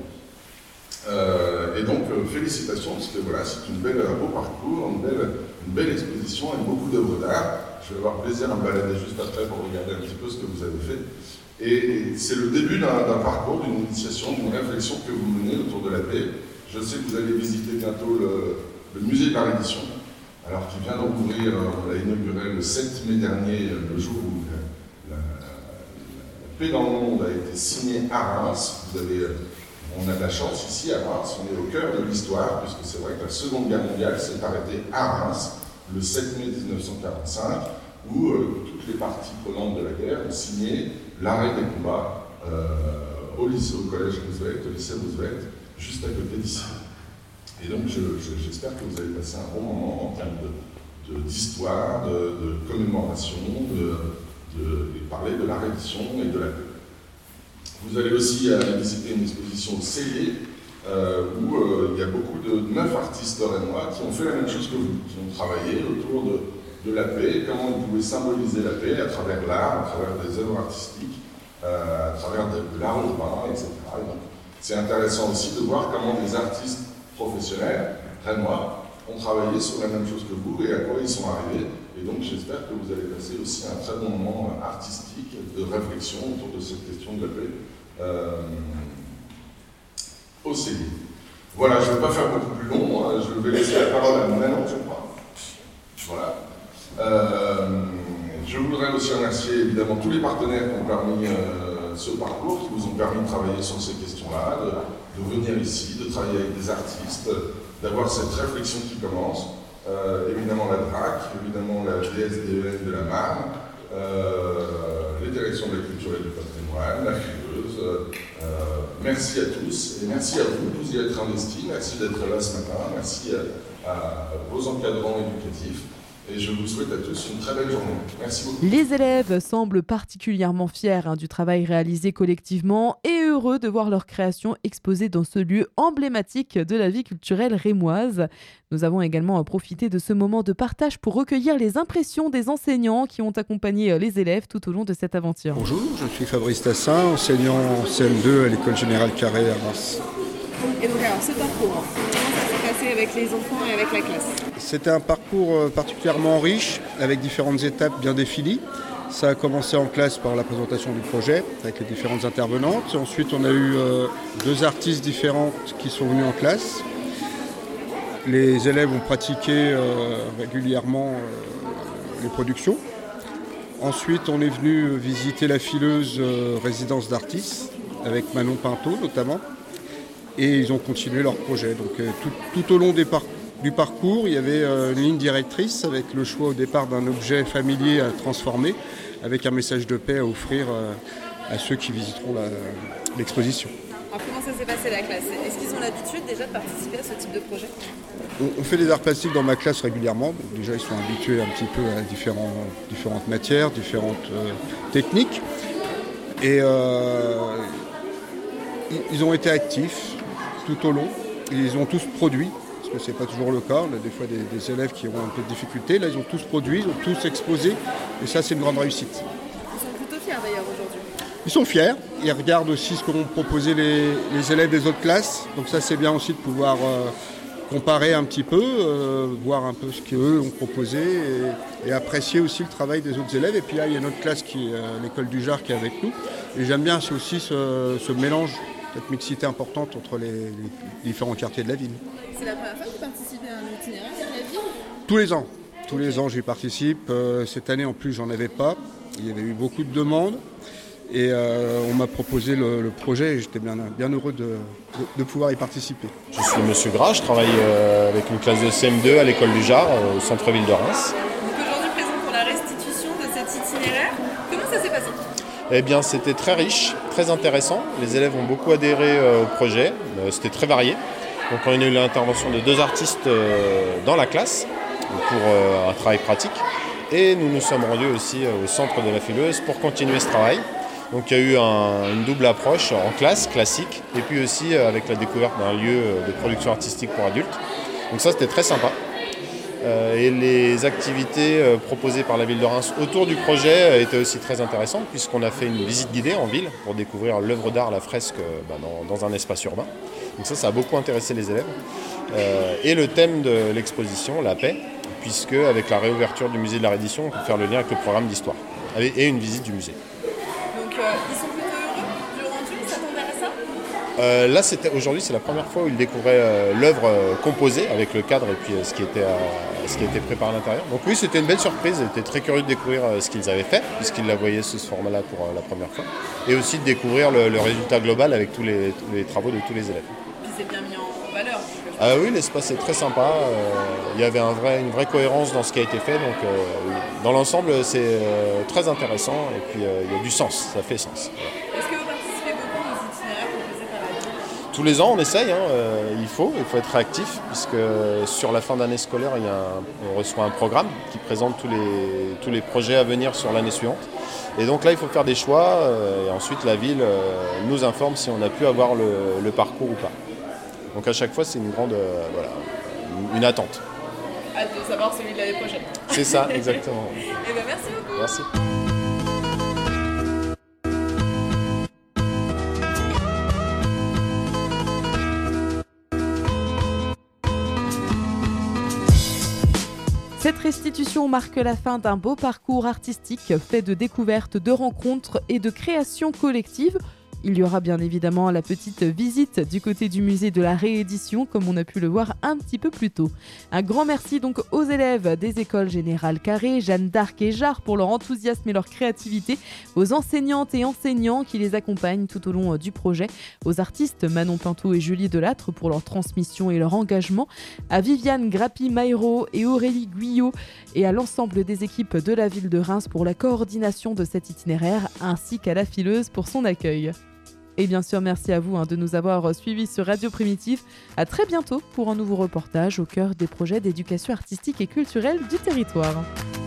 Euh, et donc euh, félicitations, parce que voilà, c'est une belle, un beau parcours, une belle, une belle exposition avec beaucoup d'œuvres d'art. Je vais avoir plaisir à me balader juste après pour regarder un petit peu ce que vous avez fait. Et, et c'est le début d'un, d'un parcours, d'une initiation, d'une réflexion que vous menez autour de la paix. Je sais que vous allez visiter bientôt le, le musée de la Reddition, alors qui vient d'ouvrir, on l'a inauguré le sept mai dernier, le jour où la, la, la paix dans le monde a été signée à Reims. Vous avez, on a de la chance ici à Reims, on est au cœur de l'histoire, puisque c'est vrai que la Seconde Guerre mondiale s'est arrêtée à Reims, le sept mai mille neuf cent quarante-cinq, où euh, toutes les parties prenantes de la guerre ont signé l'arrêt des combats euh, au lycée, au collège Roosevelt, au lycée Roosevelt, juste à côté d'ici. Et donc je, je, j'espère que vous avez passé un bon moment en termes de, de, d'histoire, de, de commémoration, de, de, de parler de la reddition et de la paix. Vous allez aussi aller visiter une exposition au Cellier, Euh, où euh, il y a beaucoup de neuf artistes rennois qui ont fait la même chose que vous, qui ont travaillé autour de, de la paix, comment ils pouvaient symboliser la paix à travers l'art, à travers des œuvres artistiques, euh, à travers de, de l'art urbain, et cetera. Et donc, c'est intéressant aussi de voir comment des artistes professionnels rennois ont travaillé sur la même chose que vous et à quoi ils sont arrivés. Et donc j'espère que vous allez passer aussi un très bon moment artistique de réflexion autour de cette question de la paix. Euh, au Cellier. Voilà, je ne vais pas faire beaucoup plus long, je vais laisser la parole à Manon, je crois. Voilà. Euh, je voudrais aussi remercier évidemment tous les partenaires qui ont permis euh, ce parcours, qui vous ont permis de travailler sur ces questions-là, de, de venir ici, de travailler avec des artistes, d'avoir cette réflexion qui commence. Euh, évidemment la D R A C, évidemment la D S D E N de la Marne, euh, les directions de la culture et du patrimoine, la Fileuse. Euh, merci à tous et merci à vous de vous y être investis. Merci d'être là ce matin. Merci à, à vos encadrants éducatifs. Et je vous souhaite à tous une très belle journée. Merci beaucoup. Les élèves semblent particulièrement fiers hein, du travail réalisé collectivement et heureux de voir leur création exposée dans ce lieu emblématique de la vie culturelle rémoise. Nous avons également profité de ce moment de partage pour recueillir les impressions des enseignants qui ont accompagné les élèves tout au long de cette aventure. Bonjour, je suis Fabrice Tassin, enseignant en C M deux à l'école générale Carré à Reims. Et donc alors, ce parcours, comment ça s'est passé avec les enfants et avec la classe? C'était un parcours particulièrement riche, avec différentes étapes bien définies. Ça a commencé en classe par la présentation du projet, avec les différentes intervenantes. Ensuite, on a eu euh, deux artistes différentes qui sont venus en classe. Les élèves ont pratiqué euh, régulièrement euh, les productions. Ensuite, on est venu visiter la Fileuse euh, résidence d'artistes, avec Manon Pinto notamment. Et ils ont continué leur projet. Donc euh, tout, tout au long des par- du parcours, il y avait euh, une ligne directrice avec le choix au départ d'un objet familier à transformer, avec un message de paix à offrir euh, à ceux qui visiteront la, l'exposition. Alors comment ça s'est passé la classe? Est-ce qu'ils ont l'habitude déjà de participer à ce type de projet? On, on fait des arts plastiques dans ma classe régulièrement. Donc déjà, ils sont habitués un petit peu à différents, différentes matières, différentes euh, techniques. Et euh, ils, ils ont été actifs tout au long. Ils ont tous produit, parce que ce n'est pas toujours le cas. On a des fois des, des élèves qui ont un peu de difficultés. Là, ils ont tous produit, ils ont tous exposé. Et ça, c'est une grande réussite. Ils sont plutôt fiers d'ailleurs aujourd'hui. Ils sont fiers. Ils regardent aussi ce qu'ont proposé les, les élèves des autres classes. Donc ça, c'est bien aussi de pouvoir euh, comparer un petit peu, euh, voir un peu ce qu'eux ont proposé et, et apprécier aussi le travail des autres élèves. Et puis là, il y a notre classe, qui est euh, l'école du Jard, qui est avec nous. Et j'aime bien c'est aussi ce, ce mélange, cette mixité importante entre les, les différents quartiers de la ville. C'est la première fois que vous participez à un itinéraire avec la ville? Tous les ans. Tous les ans, j'y participe. Euh, cette année, en plus, j'en avais pas. Il y avait eu beaucoup de demandes. Et euh, on m'a proposé le, le projet et j'étais bien, bien heureux de, de, de pouvoir y participer. Je suis Monsieur Gras, je travaille euh, avec une classe de C M deux à l'école du Jard, euh, au centre-ville de Reims. Donc aujourd'hui présent pour la restitution de cet itinéraire, comment ça s'est passé? Eh bien, c'était très riche, très intéressant. Les élèves ont beaucoup adhéré euh, au projet, euh, c'était très varié. Donc on a eu l'intervention de deux artistes euh, dans la classe pour euh, un travail pratique. Et nous nous sommes rendus aussi euh, au centre de la Fileuse pour continuer ce travail. Donc il y a eu un, une double approche en classe, classique, et puis aussi euh, avec la découverte d'un lieu de production artistique pour adultes. Donc ça, c'était très sympa. Euh, et les activités euh, proposées par la ville de Reims autour du projet euh, étaient aussi très intéressantes, puisqu'on a fait une visite guidée en ville pour découvrir l'œuvre d'art, la fresque, euh, bah, dans, dans un espace urbain. Donc ça, ça a beaucoup intéressé les élèves. Euh, et le thème de l'exposition, la paix, puisque avec la réouverture du musée de la Reddition, on peut faire le lien avec le programme d'histoire, et une visite du musée. Donc euh, ils sont plutôt heureux du rendu, ils s'attendaient à ça? Euh, là, c'était, aujourd'hui, c'est la première fois où ils découvraient euh, l'œuvre euh, composée avec le cadre et puis euh, ce, qui était, euh, ce qui était préparé à l'intérieur. Donc oui, c'était une belle surprise. Ils étaient très curieux de découvrir euh, ce qu'ils avaient fait, puisqu'ils la voyaient sous ce format-là pour euh, la première fois. Et aussi de découvrir le, le résultat global avec tous les, tous les travaux de tous les élèves. Puis c'est bien mis en valeur. Ah oui, l'espace est très sympa. Euh, il y avait un vrai, une vraie cohérence dans ce qui a été fait. Donc euh, dans l'ensemble, c'est euh, très intéressant et puis euh, il y a du sens, ça fait sens. Voilà. Est-ce que vous participez beaucoup aux itinéraires proposés par la ville? Tous les ans, on essaye, hein, euh, il faut, il faut être réactif, puisque sur la fin d'année scolaire, il y a un, on reçoit un programme qui présente tous les, tous les projets à venir sur l'année suivante. Et donc là, il faut faire des choix, euh, et ensuite la ville euh, nous informe si on a pu avoir le, le parcours ou pas. Donc à chaque fois, c'est une grande, euh, voilà, une attente. Hâte de savoir celui de l'année prochaine. C'est ça, exactement. Et ben merci beaucoup. Merci. Cette restitution marque la fin d'un beau parcours artistique fait de découvertes, de rencontres et de créations collectives. Il y aura bien évidemment la petite visite du côté du musée de la réédition, comme on a pu le voir un petit peu plus tôt. Un grand merci donc aux élèves des écoles Générale Carré, Jeanne d'Arc et Jarre pour leur enthousiasme et leur créativité, aux enseignantes et enseignants qui les accompagnent tout au long du projet, aux artistes Manon Pinto et Julie Delattre pour leur transmission et leur engagement, à Viviane Grappi-Maïro et Aurélie Guyot et à l'ensemble des équipes de la ville de Reims pour la coordination de cet itinéraire, ainsi qu'à la fileuse pour son accueil. Et bien sûr, merci à vous hein, de nous avoir suivis sur Radio Primitif. À très bientôt pour un nouveau reportage au cœur des projets d'éducation artistique et culturelle du territoire.